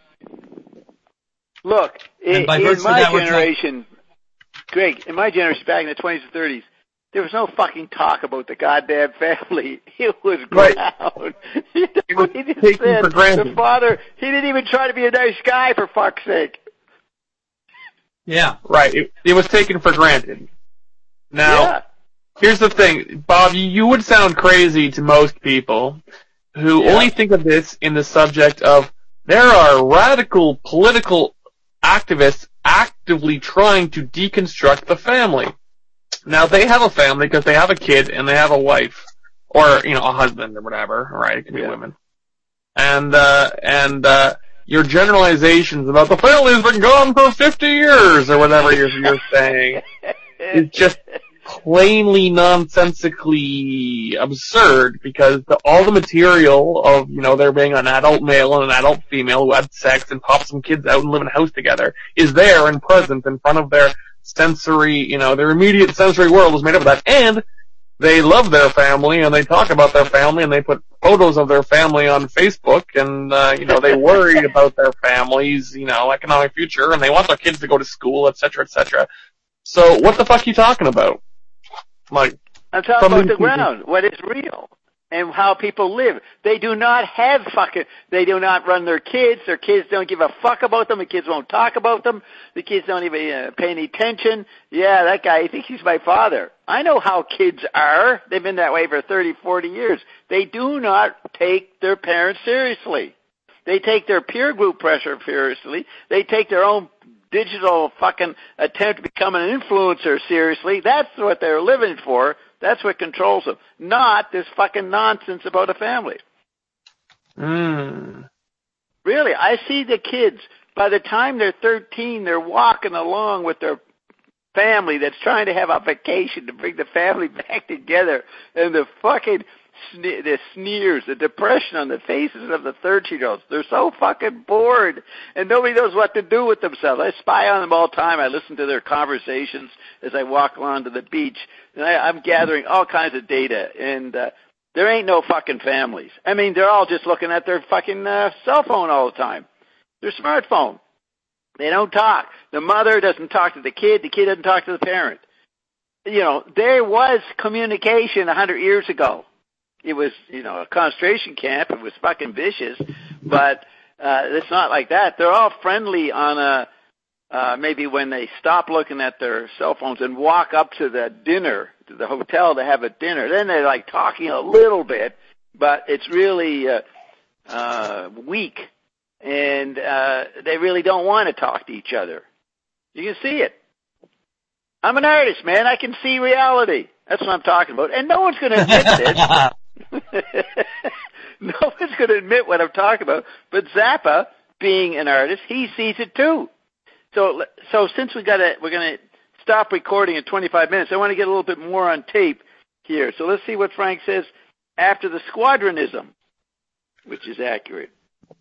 Look, in my generation, Greg, in my generation, back in the 20s and 30s, there was no fucking talk about the goddamn family. It was ground. He just said for granted. The father, he didn't even try to be a nice guy, for fuck's sake. Yeah. Right. It was taken for granted. Now, here's the thing, Bob, you would sound crazy to most people who only think of this in the subject of there are radical political activists actively trying to deconstruct the family. Now, they have a family because they have a kid and they have a wife, or, a husband or whatever, right? It could be women. And your generalizations about the family's been gone for 50 years or whatever you're saying is just plainly nonsensically absurd, because all the material of, there being an adult male and an adult female who had sex and popped some kids out and live in a house together is there and present in front of their sensory, their immediate sensory world is made up of that. And they love their family and they talk about their family and they put photos of their family on Facebook and, they worry about their family's, economic future and they want their kids to go to school, et cetera, et cetera. So what the fuck are you talking about? I'm talking about the ground, what is real, and how people live. They do not run their kids don't give a fuck about them, the kids won't talk about them, the kids don't even pay any attention. Yeah, that guy, I think he's my father. I know how kids are. They've been that way for 30, 40 years. They do not take their parents seriously. They take their peer group pressure seriously. They take their own digital fucking attempt to become an influencer seriously. That's what they're living for. That's what controls them. Not this fucking nonsense about a family. Really, I see the kids, by the time they're 13, they're walking along with their family that's trying to have a vacation to bring the family back together, and the fucking the sneers, the depression on the faces of the 13-year-olds. They're so fucking bored, and nobody knows what to do with themselves. I spy on them all the time. I listen to their conversations as I walk along to the beach, and I'm gathering all kinds of data, and there ain't no fucking families. I mean, they're all just looking at their fucking cell phone all the time, their smartphone. They don't talk. The mother doesn't talk to the kid doesn't talk to the parent. There was communication 100 years ago. It was, a concentration camp. It was fucking vicious, but it's not like that. They're all friendly on maybe when they stop looking at their cell phones and walk up to the hotel to have a dinner. Then they're like talking a little bit, but it's really weak, and they really don't want to talk to each other. You can see it. I'm an artist, man. I can see reality. That's what I'm talking about. And no one's going to admit this. No one's going to admit what I'm talking about, but Zappa, being an artist, he sees it too. So since we're going to stop recording in 25 minutes, I want to get a little bit more on tape here. So let's see what Frank says after the squadronism, which is accurate.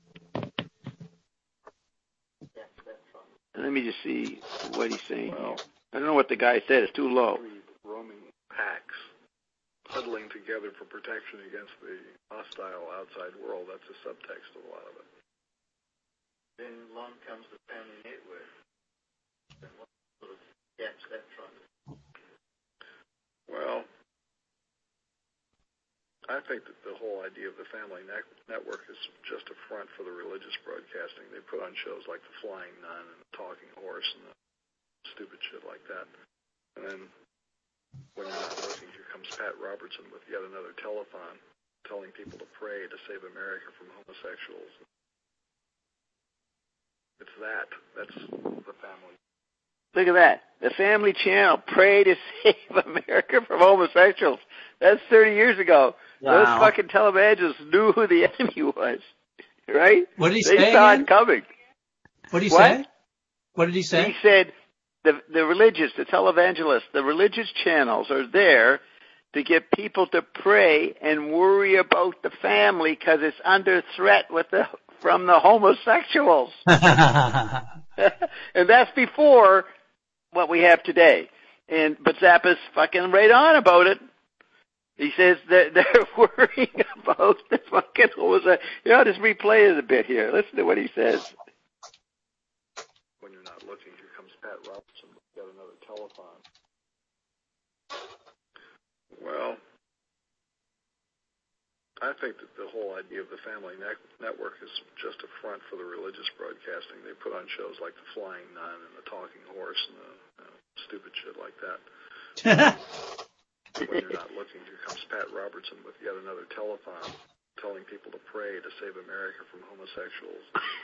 Let me just see what he's saying here. I don't know what the guy said. It's too low. Roaming packs, huddling together for protection against the hostile outside world. That's the subtext of a lot of it. Then along comes the family network. And what sort of gaps that trying to... Well, I think that the whole idea of the family network is just a front for the religious broadcasting. They put on shows like The Flying Nun and The Talking Horse and the stupid shit like that. And then when you're not looking, here comes Pat Robertson with yet another telethon telling people to pray to save America from homosexuals. It's that. That's the family. Look at that. The Family Channel, pray to save America from homosexuals. That's 30 years ago. Wow. Those fucking televangelists knew who the enemy was, right? What did he say? They saw it coming. What did he say? What did he say? He said the religious, the televangelists, the religious channels are there to get people to pray and worry about the family because it's under threat from the homosexuals. And that's before what we have today. But Zappa's fucking right on about it. He says that they're worrying about the fucking homosexuals. Just replay it a bit here. Listen to what he says. When you're not looking, here comes Pat Robertson with yet another telethon. Well, I think that the whole idea of the family network is just a front for the religious broadcasting. They put on shows like The Flying Nun and The Talking Horse and the stupid shit like that. When you're not looking, here comes Pat Robertson with yet another telethon telling people to pray to save America from homosexuals.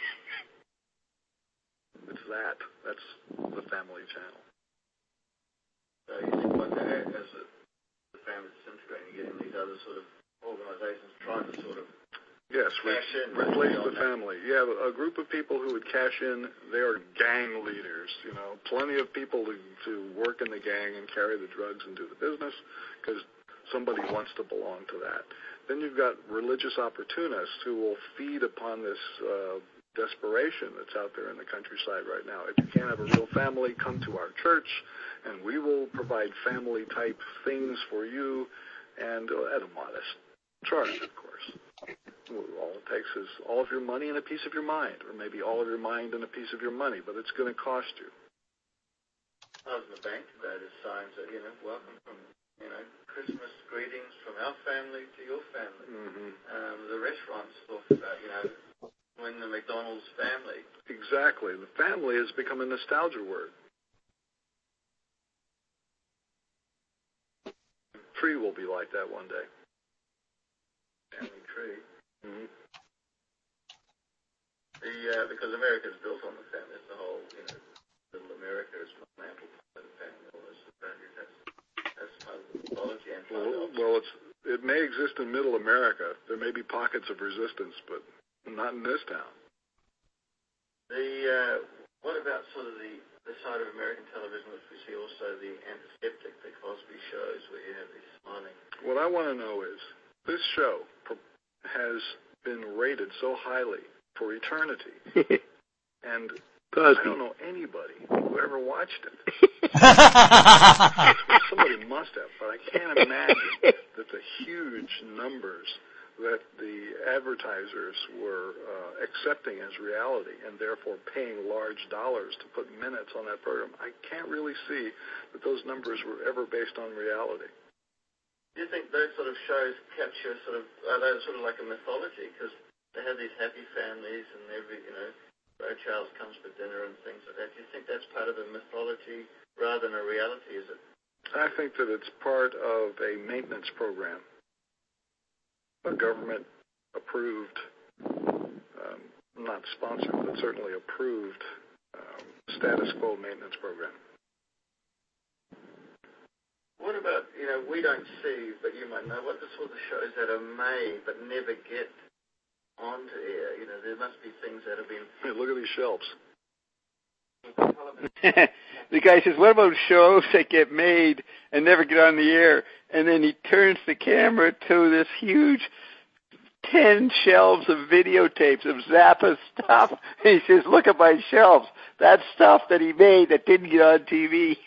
It's that. That's the Family Channel. So you think what they have as the family disintegrating, getting these other sort of organizations trying to sort of replace the family. Yeah, a group of people who would cash in, they are gang leaders, plenty of people to work in the gang and carry the drugs and do the business because somebody wants to belong to that. Then you've got religious opportunists who will feed upon this desperation that's out there in the countryside right now. If you can't have a real family, come to our church and we will provide family-type things for you and at a modest charge, of course. All it takes is all of your money and a piece of your mind, or maybe all of your mind and a piece of your money, but it's going to cost you. I was in the bank today to sign, welcome from, Christmas greetings from our family to your family. Mm-hmm. The restaurants talk about, when the McDonald's family. Exactly. The family has become a nostalgia word. Tree will be like that one day. Family tree. Mm-hmm. Because America is built on the family. It's the whole, little America is an ample part of the family. All this value. That's part of the mythology and well, it may exist in Middle America. There may be pockets of resistance, but not in this town. What about sort of the side of American television, which we see also the antiseptic, the Cosby shows, where you have these smiling. What I want to know is, this show has been rated so highly for eternity, and Cosby. I don't know anybody who ever watched it. Somebody must have, but I can't imagine that the huge numbers that the advertisers were accepting as reality and therefore paying large dollars to put minutes on that program. I can't really see that those numbers were ever based on reality. Do you think those sort of shows capture are those sort of like a mythology? Because they have these happy families and Ray Charles comes for dinner and things like that. Do you think that's part of a mythology rather than a reality, is it? I think that it's part of a maintenance program. A government-approved, not sponsored, but certainly approved status quo maintenance program. What about, we don't see, but you might know, what the sort of shows that are made but never get onto air? There must be things that have been... Hey, look at these shelves. The guy says, what about shows that get made and never get on the air? And then he turns the camera to this huge 10 shelves of videotapes of Zappa stuff. And he says, look at my shelves. That's stuff that he made that didn't get on TV.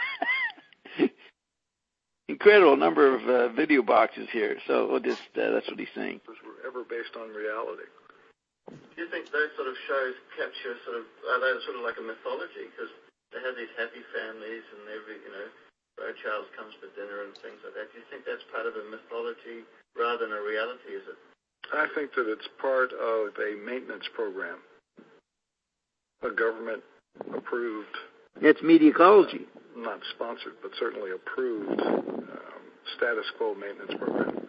Incredible number of video boxes here. So we'll just that's what he's saying. Were ever based on reality. Do you think those sort of shows capture are they sort of like a mythology? Because they have these happy families and Ray Charles comes for dinner and things like that. Do you think that's part of a mythology rather than a reality, is it? I think that it's part of a maintenance program, a government-approved... It's mediacology. Not sponsored, but certainly approved status quo maintenance program.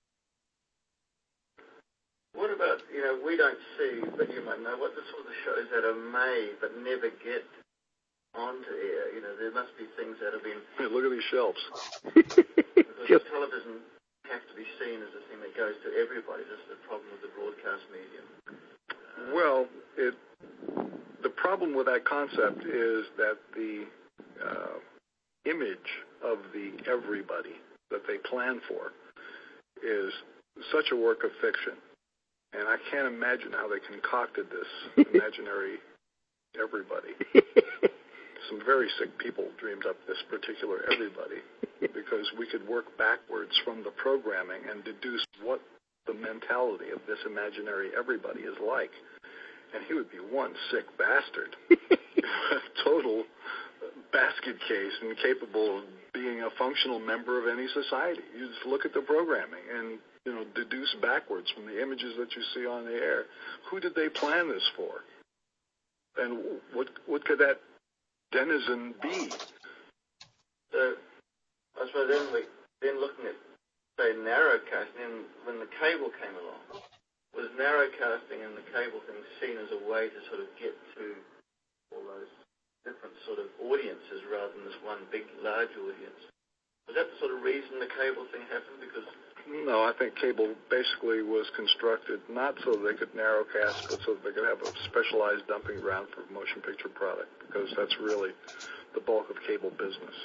What about, we don't see, but you might know, what the sort of shows that are made but never get onto air? There must be things that have been... Hey, look at these shelves. Because television has to be seen as a thing that goes to everybody. This is the problem with the broadcast medium. Well, the problem with that concept is that the image of the everybody that they plan for is such a work of fiction. And I can't imagine how they concocted this imaginary everybody. Some very sick people dreamed up this particular everybody because we could work backwards from the programming and deduce what the mentality of this imaginary everybody is like. And he would be one sick bastard. Total basket case, incapable of being a functional member of any society. You just look at the programming and deduce backwards from the images that you see on the air. Who did they plan this for? And what could that denizen be? So, I suppose then looking at, say, narrowcasting, when the cable came along, was narrowcasting and the cable thing seen as a way to sort of get to all those different sort of audiences rather than this one big, large audience? Was that the sort of reason the cable thing happened? Because... No, I think cable basically was constructed not so they could narrowcast, but so they could have a specialized dumping ground for motion picture product, because that's really the bulk of cable business.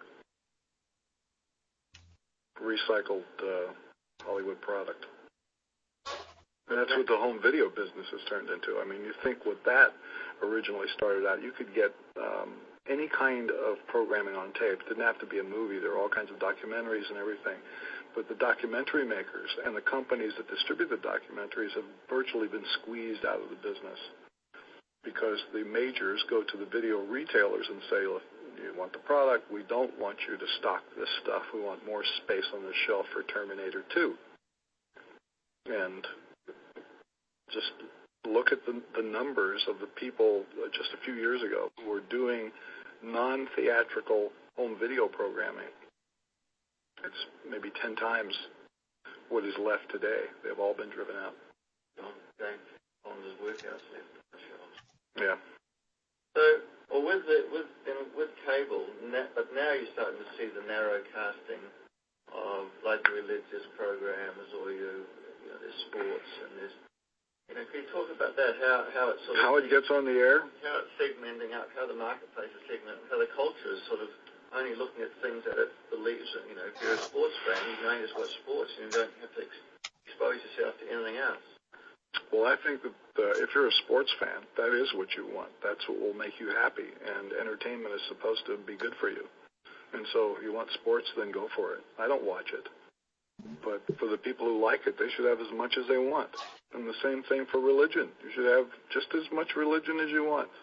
Recycled Hollywood product. And that's what the home video business has turned into. I mean, you think what that originally started out, you could get any kind of programming on tape. It didn't have to be a movie. There are all kinds of documentaries and everything. But the documentary makers and the companies that distribute the documentaries have virtually been squeezed out of the business because the majors go to the video retailers and say, look, you want the product? We don't want you to stock this stuff. We want more space on the shelf for Terminator 2. And just look at the numbers of the people just a few years ago who were doing non-theatrical home video programming. It's maybe 10 times what is left today. They've all been driven out. On his workouts left. Yeah. So, well, with cable, but now you're starting to see the narrow casting of like religious programs or there's sports and there's. Can you talk about that? How it sort of how it gets on the air? How it's segmenting out, how the marketplace is segmenting, how the culture is sort of only looking at things that it believes in. If you're a sports fan, you can only just watch sports and you don't have to expose yourself to anything else. Well, I think that if you're a sports fan, that is what you want. That's what will make you happy, and entertainment is supposed to be good for you. And so if you want sports, then go for it. I don't watch it. But for the people who like it, they should have as much as they want. And the same thing for religion. You should have just as much religion as you want.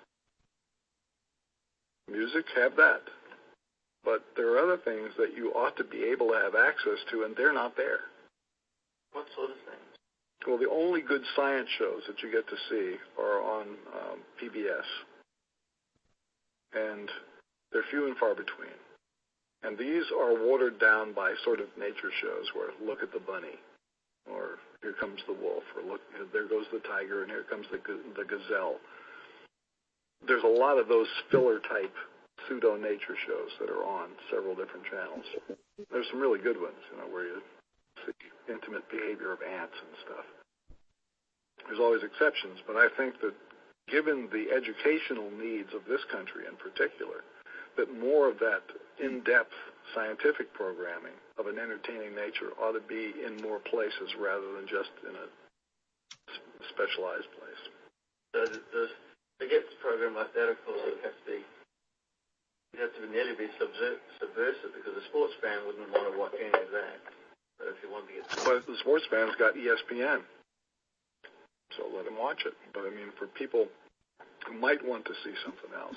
Music, have that. But there are other things that you ought to be able to have access to, and they're not there. What sort of things? Well, the only good science shows that you get to see are on PBS. And they're few and far between. And these are watered down by sort of nature shows where look at the bunny, or here comes the wolf, or look, there goes the tiger, and here comes the gazelle. There's a lot of those filler-type pseudo-nature shows that are on several different channels. There's some really good ones, where you see intimate behavior of ants and stuff. There's always exceptions, but I think that given the educational needs of this country in particular, that more of that in-depth scientific programming of an entertaining nature ought to be in more places rather than just in a specialized place. To get a program like that, of course, it have to nearly be subversive, because a sports fan wouldn't want to watch any of that. But if you want to get... But the sports fan's got ESPN, so let them watch it. But, I mean, for people who might want to see something else,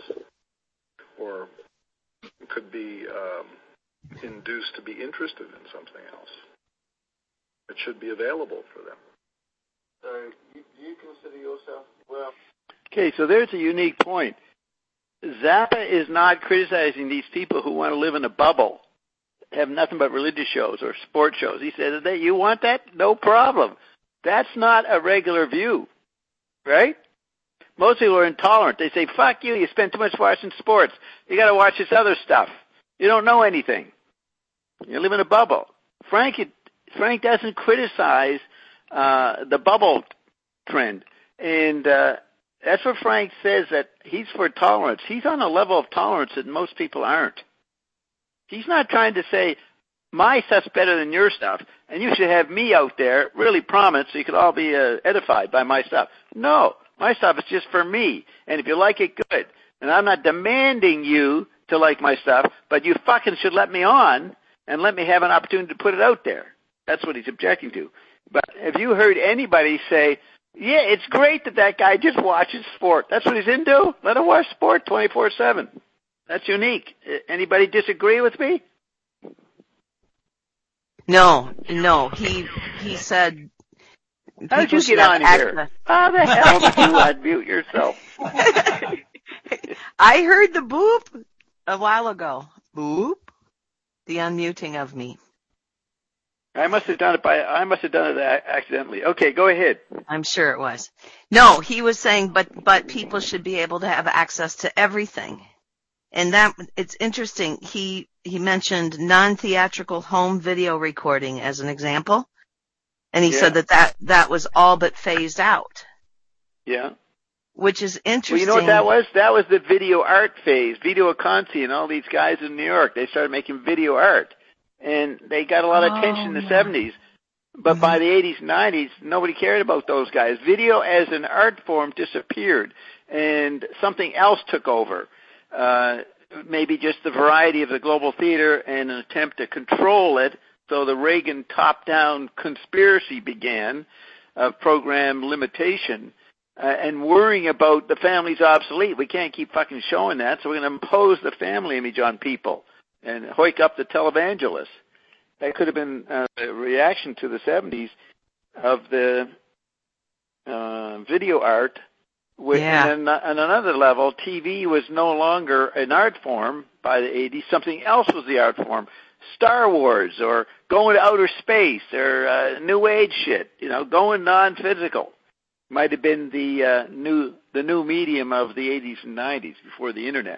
or could be induced to be interested in something else, it should be available for them. So you consider yourself, well... Okay, so there's a unique point. Zappa is not criticizing these people who want to live in a bubble, have nothing but religious shows or sports shows. He says, you want that? No problem. That's not a regular view, right? Most people are intolerant. They say, fuck you spend too much watching sports. You got to watch this other stuff. You don't know anything. You live in a bubble. Frank doesn't criticize the bubble trend. And that's what Frank says, that he's for tolerance. He's on a level of tolerance that most people aren't. He's not trying to say, my stuff's better than your stuff, and you should have me out there really prominent so you could all be edified by my stuff. No, my stuff is just for me, and if you like it, good. And I'm not demanding you to like my stuff, but you fucking should let me on and let me have an opportunity to put it out there. That's what he's objecting to. But have you heard anybody say, yeah, it's great that guy just watches sport. That's what he's into. Let him watch sport 24/7. That's unique. Anybody disagree with me? No. He said. How did you get on here? How the hell did you unmute yourself? I heard the boop a while ago. Boop. The unmuting of me. I must have done it accidentally. Okay, go ahead. I'm sure it was. No, he was saying, but people should be able to have access to everything. And that, it's interesting. He mentioned non-theatrical home video recording as an example. And he said that was all but phased out. Yeah. Which is interesting. Well, you know what that was? That was the video art phase. Vito Acconci and all these guys in New York, they started making video art. And they got a lot of attention in the 70s. But by the 80s and 90s, nobody cared about those guys. Video as an art form disappeared, and something else took over. Maybe just the variety of the global theater and an attempt to control it. So the Reagan top-down conspiracy began of program limitation and worrying about the family's obsolete. We can't keep fucking showing that, so we're going to impose the family image on people and hoik up the televangelists. That could have been a reaction to the 70s of the video art. And on another level, TV was no longer an art form by the 80s. Something else was the art form. Star Wars, or going to outer space, or New Age shit, going non-physical. Might have been the new medium of the 80s and 90s before the Internet.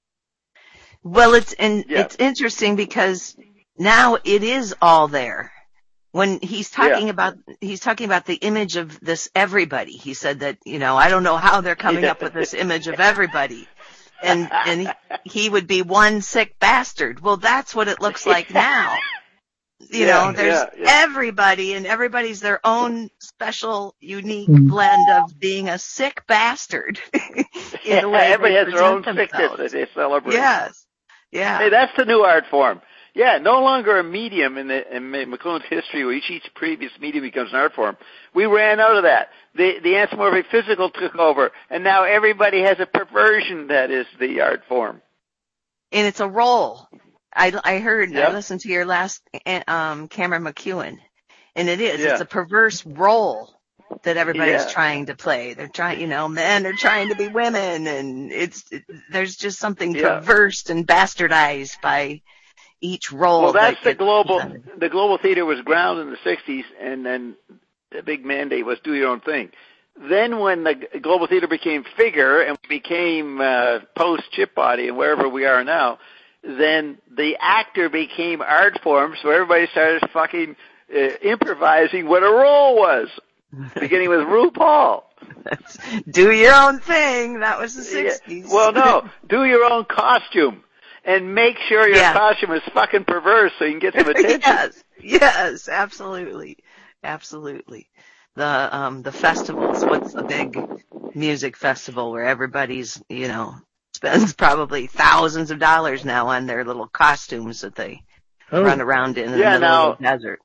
Well, it's interesting because now it is all there. When he's talking about the image of this everybody, he said that, I don't know how they're coming up with this image of everybody. And he would be one sick bastard. Well, that's what it looks like now. There's everybody, and everybody's their own special, unique blend of being a sick bastard. In the way everybody has their own sickness that they celebrate. Yes. Yeah. Hey, that's the new art form. Yeah, no longer a medium in McLuhan's history where each previous medium becomes an art form. We ran out of that. The anthropomorphic physical took over, and now everybody has a perversion that is the art form. And it's a role. I listened to your last Cameron McEwen, and it's a perverse role that everybody's trying to play. They're trying, men are trying to be women, and there's just something perverse and bastardized by each role. Well, that's the global theater was grounded in the 60s, and then the big mandate was do your own thing. Then when the Global Theater became Figure and became post-Chip Body and wherever we are now, then the actor became art form, so everybody started fucking improvising what a role was, beginning with RuPaul. Do your own thing. That was the 60s. Yeah. Well, no. Do your own costume. And make sure your costume is fucking perverse so you can get some attention. Yes, absolutely. Absolutely. The festivals, what's the big music festival where everybody's, spends probably thousands of dollars now on their little costumes that they run around in the middle of the desert.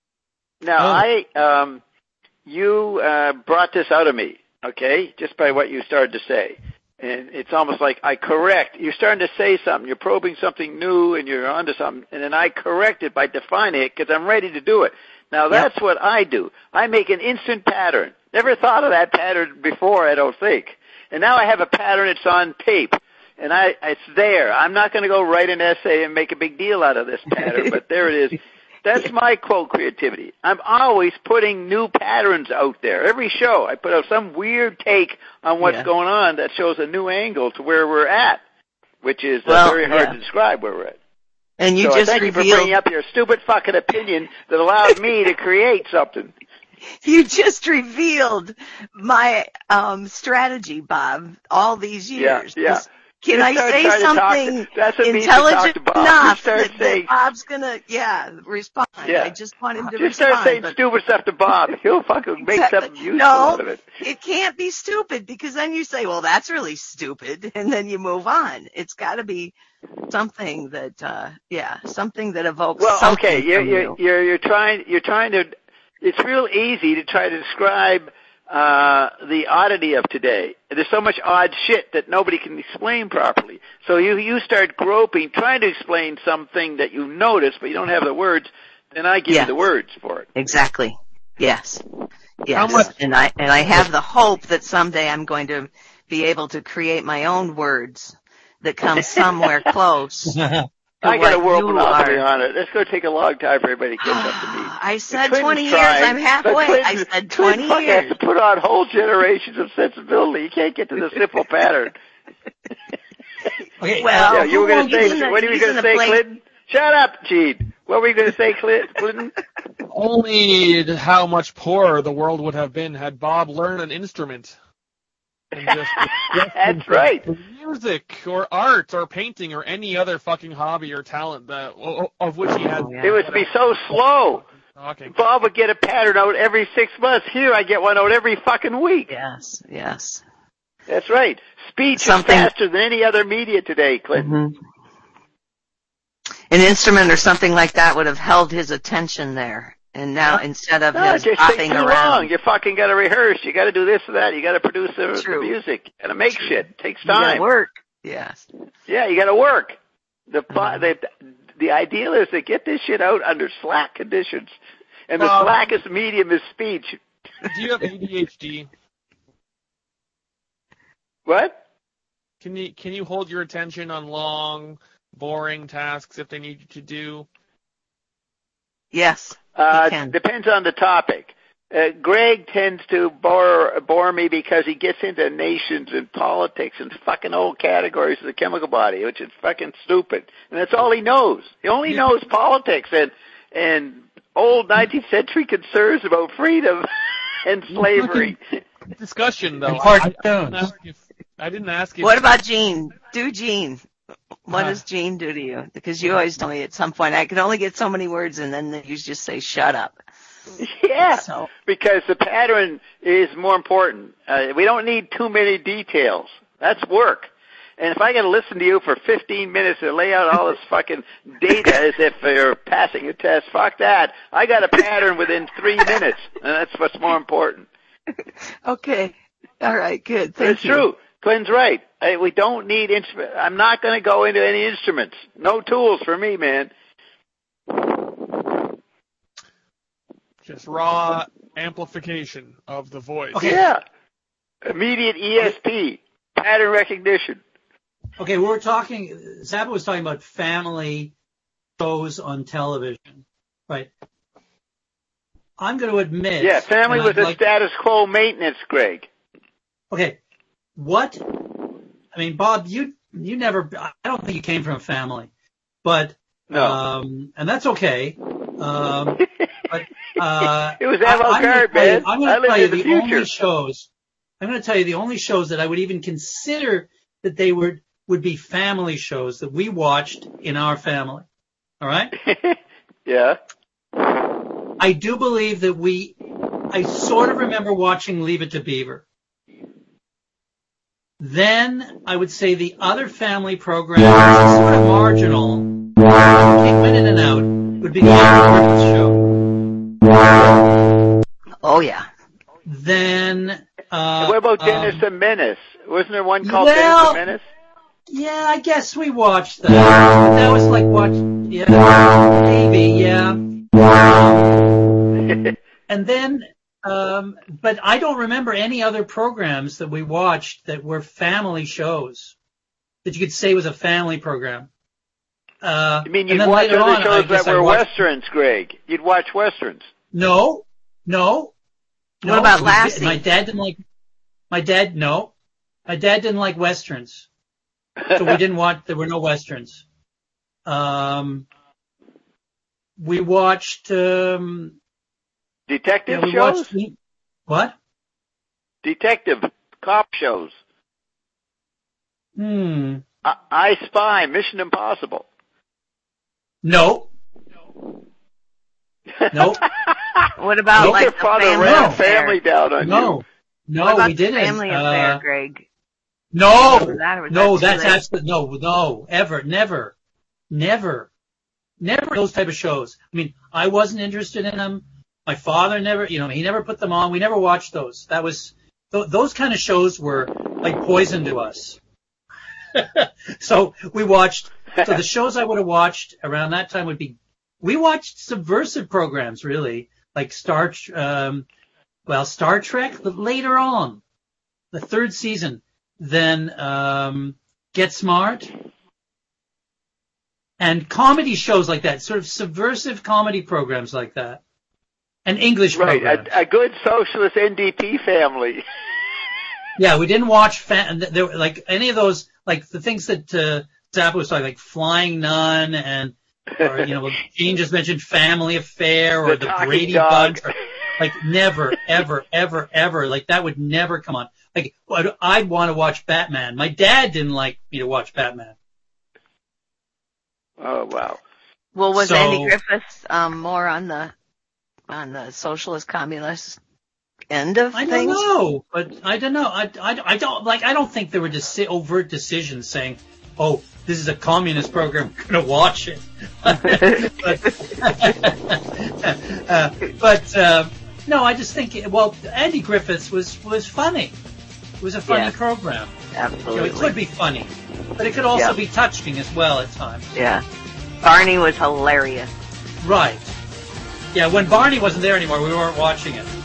Now, you brought this out of me, okay, just by what you started to say. And it's almost like you're starting to say something, you're probing something new and you're onto something, and then I correct it by defining it because I'm ready to do it. Now, that's what I do. I make an instant pattern. Never thought of that pattern before, I don't think. And now I have a pattern, it's on tape. And it's there. I'm not going to go write an essay and make a big deal out of this pattern, but there it is. That's my quote creativity. I'm always putting new patterns out there. Every show I put out some weird take on what's going on that shows a new angle to where we're at, which is very hard to describe where we're at. And you thank you for bringing up your stupid fucking opinion that allowed me to create something. You just revealed my strategy, Bob, all these years. Yeah. Can I say something intelligent enough that Bob's gonna, respond? Yeah. I just want him to respond. Just start saying stupid stuff to Bob. He'll fucking make something useful out of it. It can't be stupid because then you say, well, that's really stupid, and then you move on. It's got to be something that, something that evokes something from you. You're trying to. It's real easy to try to describe the oddity of today. There's so much odd shit that nobody can explain properly. So you start groping, trying to explain something that you notice, but you don't have the words, then I give you the words for it. Exactly. Yes. And I have the hope that someday I'm going to be able to create my own words that come somewhere close. I got a world monopoly on it. It's going to take a long time for everybody to catch up to me. I said 20 years. I'm halfway. I said 20 years. Has to put on whole generations of sensibility. You can't get to the simple pattern. Okay. Well, you were going to say. What are you going to say, Clinton? Shut up, Gene. What were you going to say, Clinton? Only how much poorer the world would have been had Bob learned an instrument. That's right. Music or art or painting or any other fucking hobby or talent of which he had. It would be so slow. Bob would get a pattern out every 6 months. Here, I get one out every fucking week. Yes. That's right. Speech is faster than any other media today, Clinton. Mm-hmm. An instrument or something like that would have held his attention there. And now, instead of him hopping around. Long. You fucking got to rehearse. You got to do this or that. You got to produce the music. You got to make shit. It takes time. You got to work. Yes. Yeah, you got to work. The ideal is to get this shit out under slack conditions, and the slackest medium is speech. Do you have ADHD? What? Can you hold your attention on long, boring tasks if they need you to do? Yes. Depends on the topic. Greg tends to bore me because he gets into nations and politics and fucking old categories of the chemical body, which is fucking stupid. And that's all he knows. He only knows politics and old 19th century concerns about freedom and slavery. Discussion, though. I didn't ask you. What about Gene? Do Gene. What does Gene do to you? Because you always tell me at some point I could only get so many words and then you just say shut up. Yeah, because the pattern is more important. We don't need too many details. That's work. And if I got to listen to you for 15 minutes and lay out all this fucking data as if you're passing a test, fuck that. I got a pattern within 3 minutes, and that's what's more important. Okay. All right, good. Thank you. It's true. Clinton's right. We don't need instruments. I'm not going to go into any instruments. No tools for me, man. Just raw amplification of the voice. Okay. Yeah. Immediate ESP. Pattern recognition. Okay, we're talking, Zappa was talking about family shows on television, right? I'm going to admit. Yeah, family was a status quo maintenance, Greg. Okay. What? I mean, Bob, you never, I don't think you came from a family, but, no. And that's okay. But, it was avant-garde, man. I'm going to tell you the only shows, I'm going to tell you the only shows that I would even consider that they would be family shows that we watched in our family. All right? Yeah. I do believe that I sort of remember watching Leave It to Beaver. Then I would say the other family programs, sort of marginal, came in and out, would be the Andy Griffith Show. Oh yeah. Then, what about Dennis the Menace? Wasn't there one called Dennis the Menace? Yeah, I guess we watched that. That was like maybe, yeah. And then, but I don't remember any other programs that we watched that were family shows that you could say was a family program. You mean you'd watch other shows that were westerns, Greg? You'd watch westerns? No. What about Lassie? My dad didn't like westerns. So we didn't watch, there were no westerns. We watched, detective shows? What? Detective cop shows. I Spy, Mission Impossible. No. What about like the family down on you? No, we didn't. Family Affair, Greg. No, that's absolutely no, ever, never those type of shows. I mean, I wasn't interested in them. My father never, he never put them on. We never watched those. Those kind of shows were like poison to us. So the shows I would have watched around that time we watched subversive programs really, like Star Trek, but later on, the third season, then, Get Smart, and comedy shows like that, sort of subversive comedy programs like that. And English programs. A good socialist NDP family. Yeah, we didn't watch like any of those, like the things that Zappa was talking, like Flying Nun, or Gene just mentioned Family Affair, or the Brady Bunch, like never, ever, ever, ever, like that would never come on. Like I'd want to watch Batman. My dad didn't like me to watch Batman. Oh wow. Well, was Andy Griffith more on the socialist communist end of things? I don't know, but I don't know. I don't think there were overt decisions saying, "Oh, this is a communist program. I'm going to watch it." but no, I just think Andy Griffith was funny. It was a funny program. Absolutely. It could be funny, but it could also be touching as well at times. Yeah. Barney was hilarious. Right. Yeah, when Barney wasn't there anymore, we weren't watching it.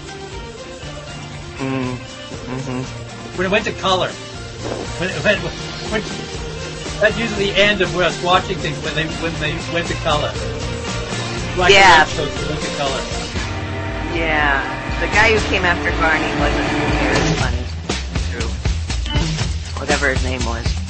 When it went to color. When that's usually the end of us watching things when they went to color. Black and white shows went to color. Yeah. The guy who came after Barney wasn't near as funny. True. Whatever his name was.